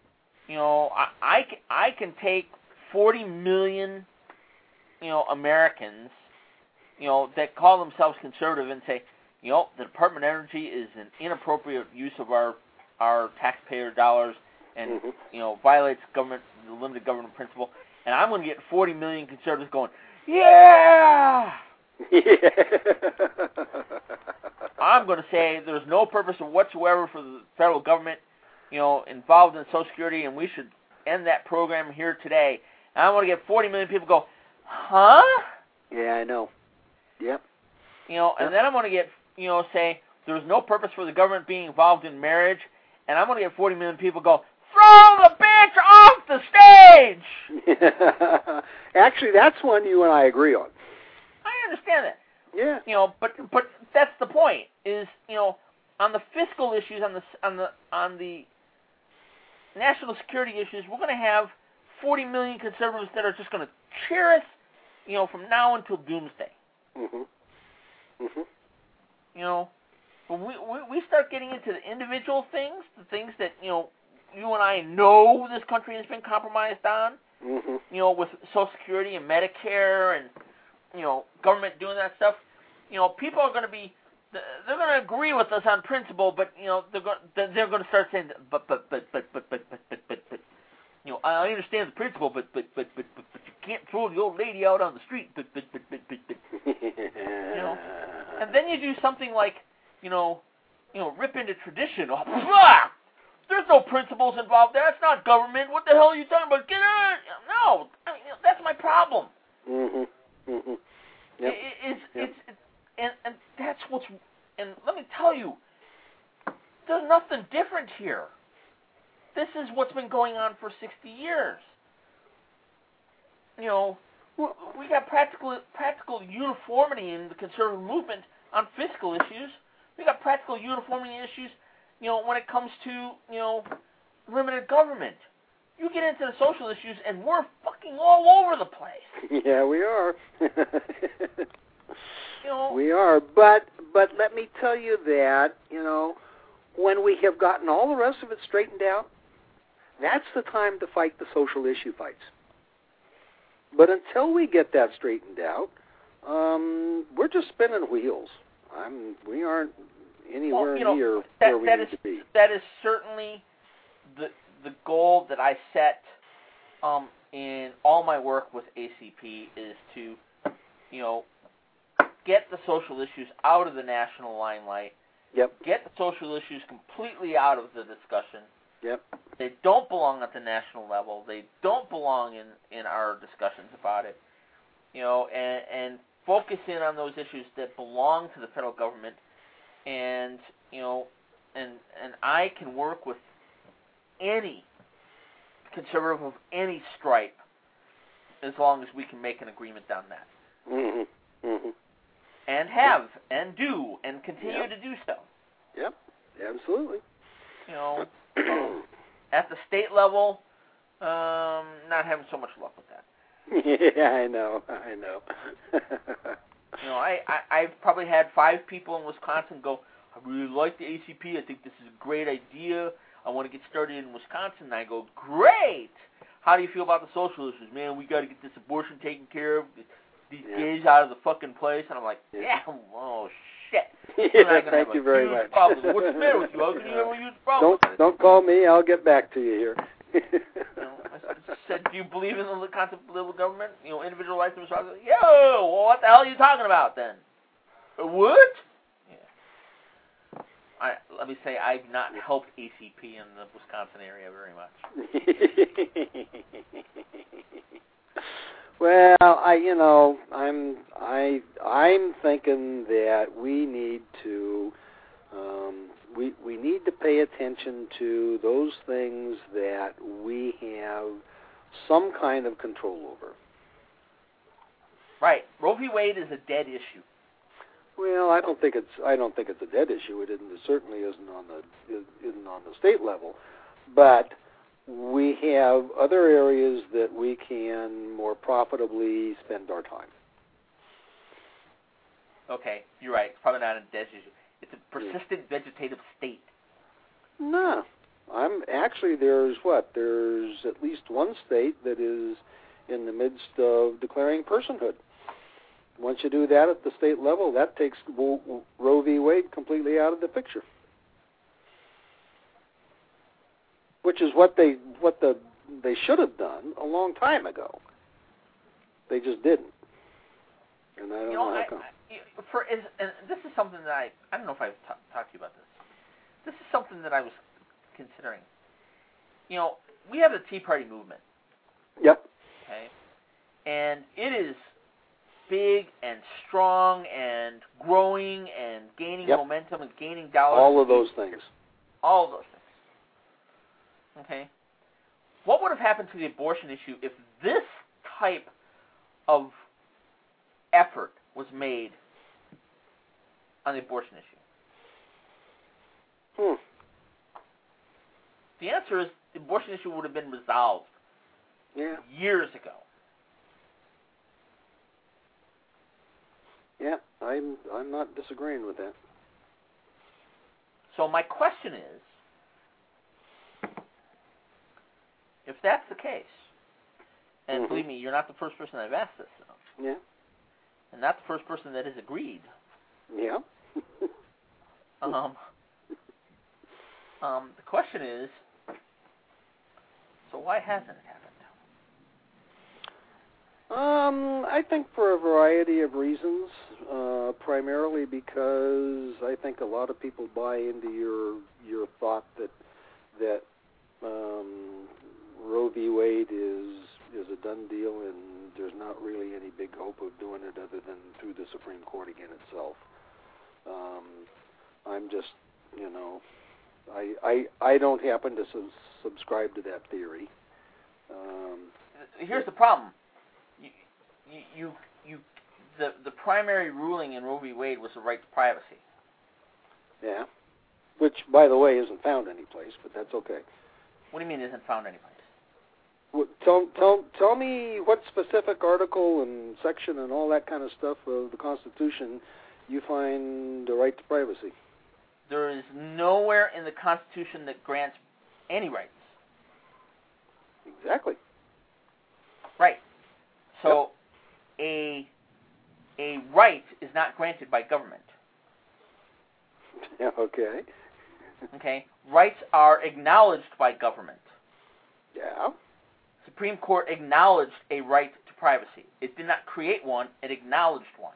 I can take 40 million, Americans, that call themselves conservative and say, the Department of Energy is an inappropriate use of our taxpayer dollars and, violates the limited government principle. And I'm going to get 40 million conservatives going, yeah! I'm going to say there's no purpose whatsoever for the federal government, involved in Social Security, and we should end that program here today. And I want to get 40 million people go, huh? Yeah, I know. Yep. And then I'm going to get, say there's no purpose for the government being involved in marriage, and I'm going to get 40 million people go, throw the bitch off the stage! Actually, that's one you and I agree on. I understand that. Yeah. But that's the point. Is on the fiscal issues, on the national security issues, we're going to have 40 million conservatives that are just going to cheer us, from now until doomsday. When we start getting into the individual things, the things that you and I know this country has been compromised on, with Social Security and Medicare and government doing that stuff, people are going to be, they're going to agree with us on principle, but they're going to start saying, but I understand the principle, but you can't throw the old lady out on the street, but and then you do something like, rip into tradition. There's no principles involved there. That's not government. What the hell are you talking about? Get out! No, that's my problem. Yep. And that's what's. And let me tell you, there's nothing different here. This is what's been going on for 60 years. We got practical uniformity in the conservative movement on fiscal issues. We got practical uniformity issues, when it comes to, limited government. You get into the social issues, and we're fucking all over the place. Yeah, we are. We are. But let me tell you that, when we have gotten all the rest of it straightened out, that's the time to fight the social issue fights. But until we get that straightened out, we're just spinning wheels. We aren't anywhere near where we need to be. That is certainly the goal that I set in all my work with ACP is to, get the social issues out of the national limelight. Yep. Get the social issues completely out of the discussion. Yep. They don't belong at the national level. They don't belong in our discussions about it. and focus in on those issues that belong to the federal government, and I can work with any conservative of any stripe as long as we can make an agreement on that. Mm-hmm. Mm-hmm. And have, and do, and continue to do so. Yep, absolutely. At the state level, not having so much luck with that. Yeah, I know. I've probably had 5 people in Wisconsin go, I really like the ACP. I think this is a great idea. I want to get started in Wisconsin. And I go, great. How do you feel about the social issues? Man, we got to get this abortion taken care of. These gays out of the fucking place. And I'm like, oh, shit. Thank you very much. What's the matter with you? How can you ever use problems? Don't call me. I'll get back to you here. I said, do you believe in the concept of liberal government? Individual rights and responsibility? Yo, well, what the hell are you talking about then? What? Yeah. Let me say, I've not helped ACP in the Wisconsin area very much. Well, I'm thinking that we need to we need to pay attention to those things that we have some kind of control over. Right. Roe v. Wade is a dead issue. Well, I don't think it's a dead issue. It certainly isn't on the state level, but we have other areas that we can more profitably spend our time. Okay, you're right. It's probably not a dead issue. It's a persistent vegetative state. No. There's at least one state that is in the midst of declaring personhood. Once you do that at the state level, that takes Roe v. Wade completely out of the picture. Which is what they should have done a long time ago. They just didn't. And I don't know how come. And this is something that I don't know if I've talked to you about this. This is something that I was considering. We have the Tea Party movement. Yep. Okay. And it is big and strong and growing and gaining momentum and gaining dollars. All of those things. All of those things. Okay. What would have happened to the abortion issue if this type of effort was made on the abortion issue? The answer is the abortion issue would have been resolved years ago. Yeah, I'm not disagreeing with that. So my question is, if that's the case, and believe me, you're not the first person I've asked this of. Yeah. And not the first person that has agreed. Yeah. The question is, so why hasn't it happened? I think for a variety of reasons. Primarily because I think a lot of people buy into your thought that Roe v. Wade is a done deal, and there's not really any big hope of doing it other than through the Supreme Court again itself. I'm just, I don't happen to subscribe to that theory. Here's the problem. The primary ruling in Roe v. Wade was the right to privacy. Yeah, which, by the way, isn't found anyplace, but that's okay. What do you mean isn't found anyplace? Well, tell me what specific article and section and all that kind of stuff of the Constitution you find the right to privacy. There is nowhere in the Constitution that grants any rights. Exactly. Right. So a right is not granted by government. Yeah, okay. Okay. Rights are acknowledged by government. Yeah. Supreme Court acknowledged a right to privacy. It did not create one. It acknowledged one.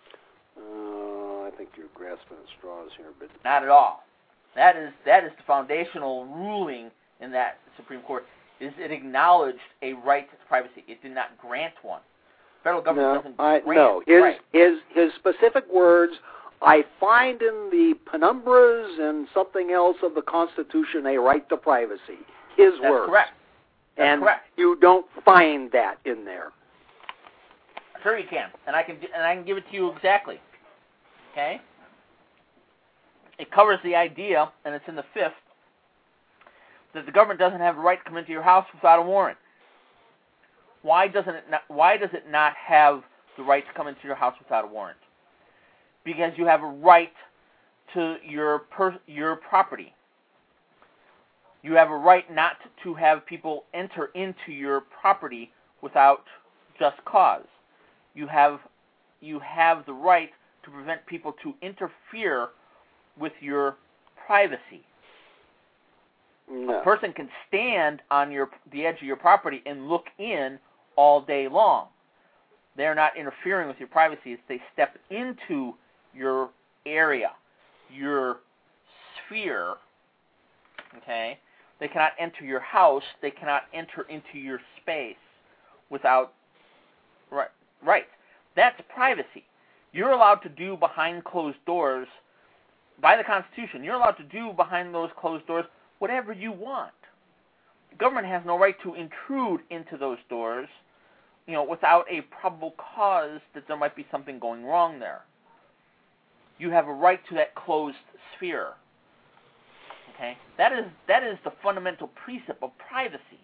I think you're grasping at straws here, but not at all. That is the foundational ruling in that Supreme Court. Is it acknowledged a right to privacy? It did not grant one. Federal government doesn't grant. No. His specific words, I find in the penumbras and something else of the Constitution a right to privacy. His words. Correct. That's correct. You don't find that in there. Sure you can, and I can give it to you exactly. Okay? It covers the idea, and it's in the 5th, that the government doesn't have the right to come into your house without a warrant. Why does it not have the right to come into your house without a warrant? Because you have a right to your property. You have a right not to have people enter into your property without just cause. You have the right to prevent people to interfere with your privacy. No. A person can stand on the edge of your property and look in all day long. They're not interfering with your privacy. They step into your area, your sphere. Okay? They cannot enter your house. They cannot enter into your space without... Right. That's privacy. You're allowed to do behind closed doors, by the Constitution, you're allowed to do behind those closed doors whatever you want. The government has no right to intrude into those doors, without a probable cause that there might be something going wrong there. You have a right to that closed sphere. Okay? That is the fundamental precept of privacy.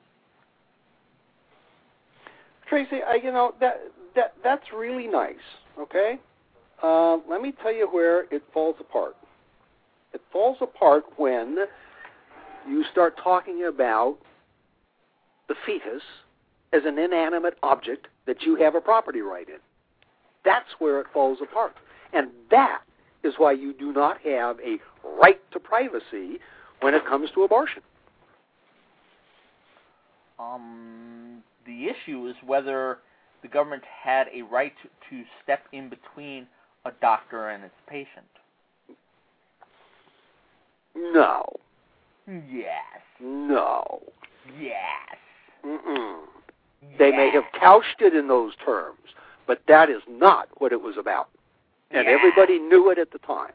Tracy, that's really nice, okay? Let me tell you where it falls apart. It falls apart when you start talking about the fetus as an inanimate object that you have a property right in. That's where it falls apart. And that is why you do not have a right to privacy when it comes to abortion. The issue is whether the government had a right to step in between a doctor and its patient. No. Yes. No. Yes. Mm-mm. They may have couched it in those terms, but that is not what it was about. And everybody knew it at the time.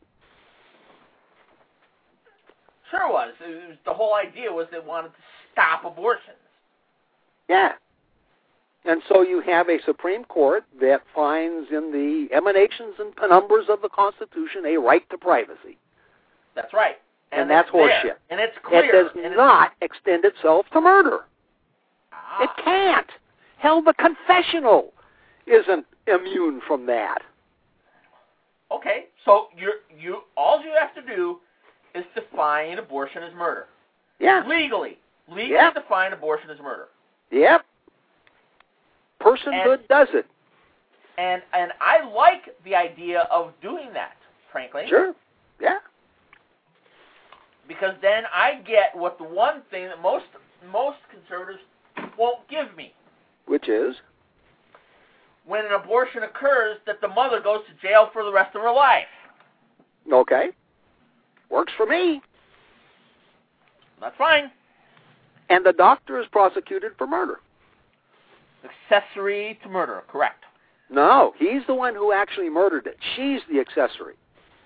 Sure was. The whole idea was they wanted to stop abortions. Yeah. And so you have a Supreme Court that finds in the emanations and penumbras of the Constitution a right to privacy. That's right. And that's horseshit. And it's clear. It does not extend itself to murder. It can't. Hell, the confessional isn't immune from that. Okay, so all you have to do is define abortion as murder. Yeah. Legally define abortion as murder. Yep. Personhood does it. And I like the idea of doing that, frankly. Sure. Yeah. Because then I get what the one thing that most conservatives won't give me. Which is? When an abortion occurs, that the mother goes to jail for the rest of her life. Okay. Works for me. That's fine. And the doctor is prosecuted for murder. Accessory to murder, correct. No, he's the one who actually murdered it. She's the accessory.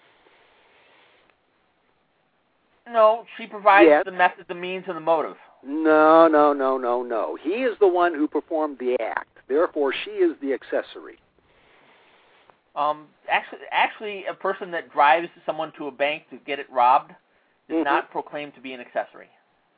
No, she provides the method, the means, and the motive. No. He is the one who performed the act. Therefore, she is the accessory. Actually, a person that drives someone to a bank to get it robbed is not proclaimed to be an accessory.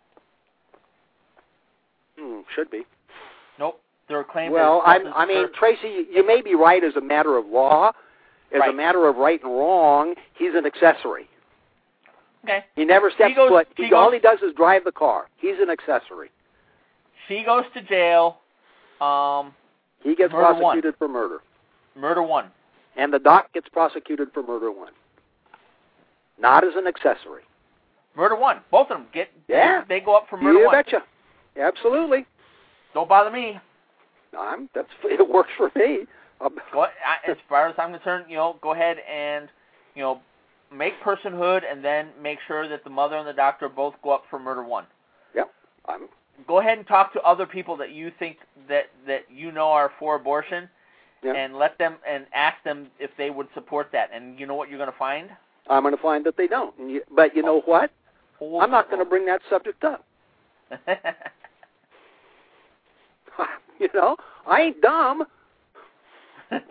Should be. Nope. They're claimed. Well, I mean, Tracy, you may be right as a matter of law. As a matter of right and wrong, he's an accessory. Okay. He never steps foot. All he does is drive the car. He's an accessory. She goes to jail. He gets prosecuted for murder. Murder 1. And the doc gets prosecuted for murder 1. Not as an accessory. Murder 1. Both of them they go up for murder 1. You betcha. Absolutely. Don't bother me. It works for me. As far as I'm concerned, go ahead and, make personhood, and then make sure that the mother and the doctor both go up for murder 1. Yep. Go ahead and talk to other people that you think that are for abortion, and let them and ask them if they would support that. And you know what you're going to find? I'm going to find that they don't. But you know what? I'm not going to bring that subject up. You know, I ain't dumb. And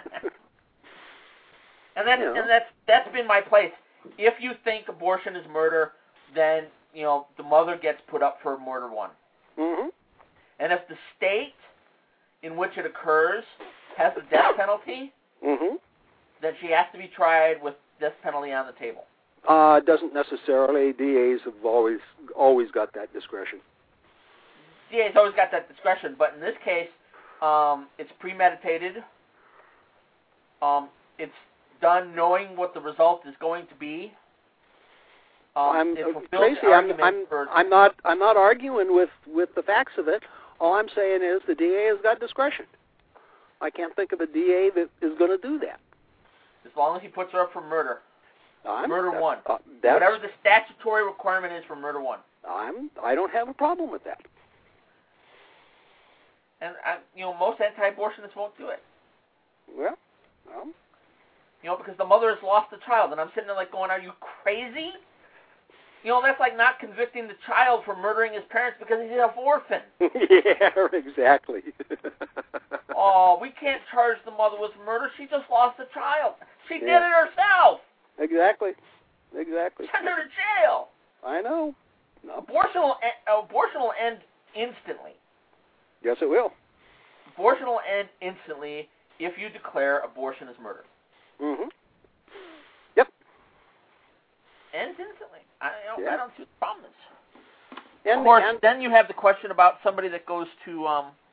that's been my place. If you think abortion is murder, then the mother gets put up for murder one. Mm-hmm. And if the state in which it occurs has the death penalty, mm-hmm. then she has to be tried with death penalty on the table. Doesn't necessarily. DAs have always got that discretion. DA's always got that discretion, but in this case, it's premeditated. It's done knowing what the result is going to be. Tracy, I'm not arguing with the facts of it. All I'm saying is the DA has got discretion. I can't think of a DA that is going to do that. As long as he puts her up for murder. Murder one. Whatever the statutory requirement is for murder one. I don't have a problem with that. And most anti-abortionists won't do it. Well. Because the mother has lost the child, and I'm sitting there like going, "Are you crazy?" That's like not convicting the child for murdering his parents because he's an orphan. Yeah, exactly. Oh, we can't charge the mother with murder. She just lost a child. She did it herself. Exactly. Send her to jail. I know. No. Abortion will end instantly. Yes, it will. Abortion will end instantly if you declare abortion as murder. Mm-hmm. Yep. Ends instantly. I don't see what the problem is. And, of course, then you have the question about somebody that goes to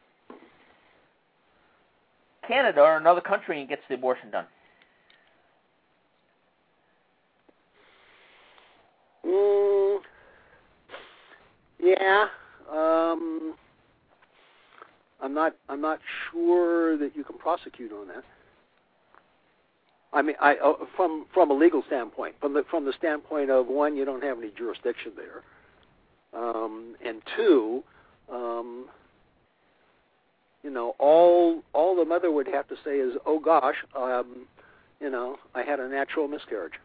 Canada or another country and gets the abortion done. Yeah. I'm not sure that you can prosecute on that. I mean, from a legal standpoint, from the standpoint of one, you don't have any jurisdiction there, and two, all the mother would have to say is, "Oh gosh, I had a natural miscarriage."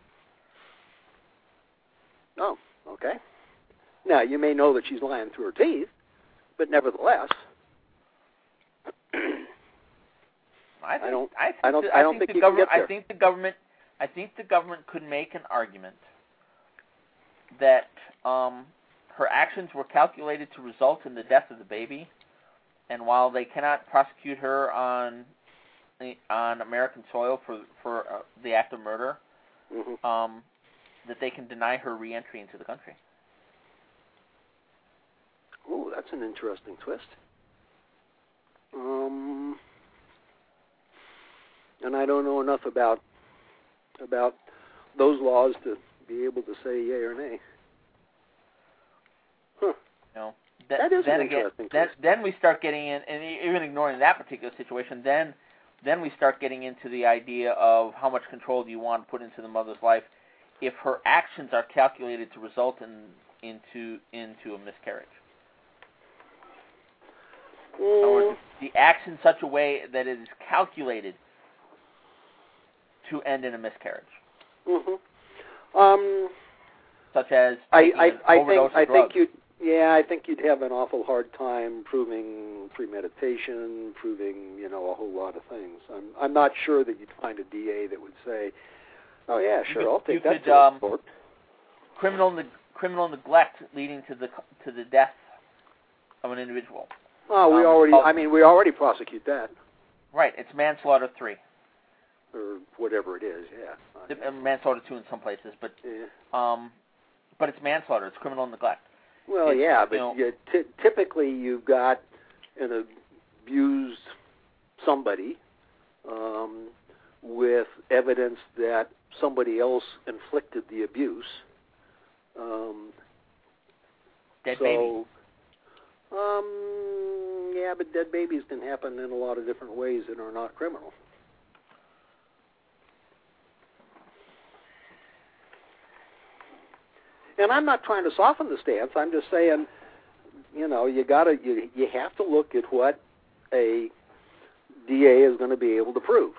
Oh, okay. Now you may know that she's lying through her teeth, but nevertheless. I think the government could make an argument that her actions were calculated to result in the death of the baby, and while they cannot prosecute her on American soil for the act of murder, mm-hmm. That they can deny her re-entry into the country. Oh, that's an interesting twist. And I don't know enough about those laws to be able to say yay or nay. Huh. That is an interesting twist. Then we start getting in, and even ignoring that particular situation, then we start getting into the idea of how much control do you want to put into the mother's life if her actions are calculated to result into a miscarriage. Or the acts in such a way that it is calculated to end in a miscarriage. Mm-hmm. Such as I think you'd have an awful hard time proving premeditation, proving a whole lot of things. I'm not sure that you'd find a DA that would say, "Oh yeah, sure, I'll take that to court." Criminal neglect leading to the death of an individual. Oh, we already prosecute that. Right, it's manslaughter 3. Or whatever it is, yeah. Manslaughter 2 in some places, but but it's manslaughter. It's criminal neglect. Well, but typically you've got an abused somebody with evidence that somebody else inflicted the abuse. Dead baby. Yeah, but dead babies can happen in a lot of different ways that are not criminal. And I'm not trying to soften the stance. I'm just saying, you have to look at what a DA is going to be able to prove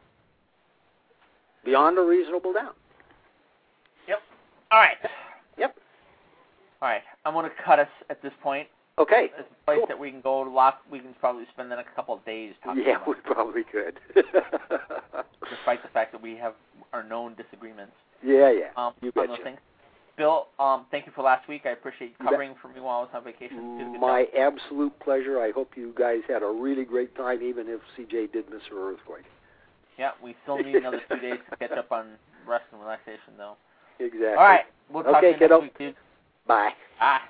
beyond a reasonable doubt. Yep. All right. Yep. All right. I'm going to cut us at this point. Okay. It's a place cool. that we can go lock. We can probably spend the next couple of days talking Yeah, about we it, probably could. despite the fact that we have our known disagreements. Yeah. You on betcha. those things. Bill, thank you for last week. I appreciate you covering for me while I was on vacation. Did a good My job. absolute pleasure. I hope you guys had a really great time, even if CJ did miss her earthquake. Yeah, we still need another 2 days to catch up on rest and relaxation, though. Exactly. All right. We'll talk to you kiddo. next week, dude. Bye. Bye.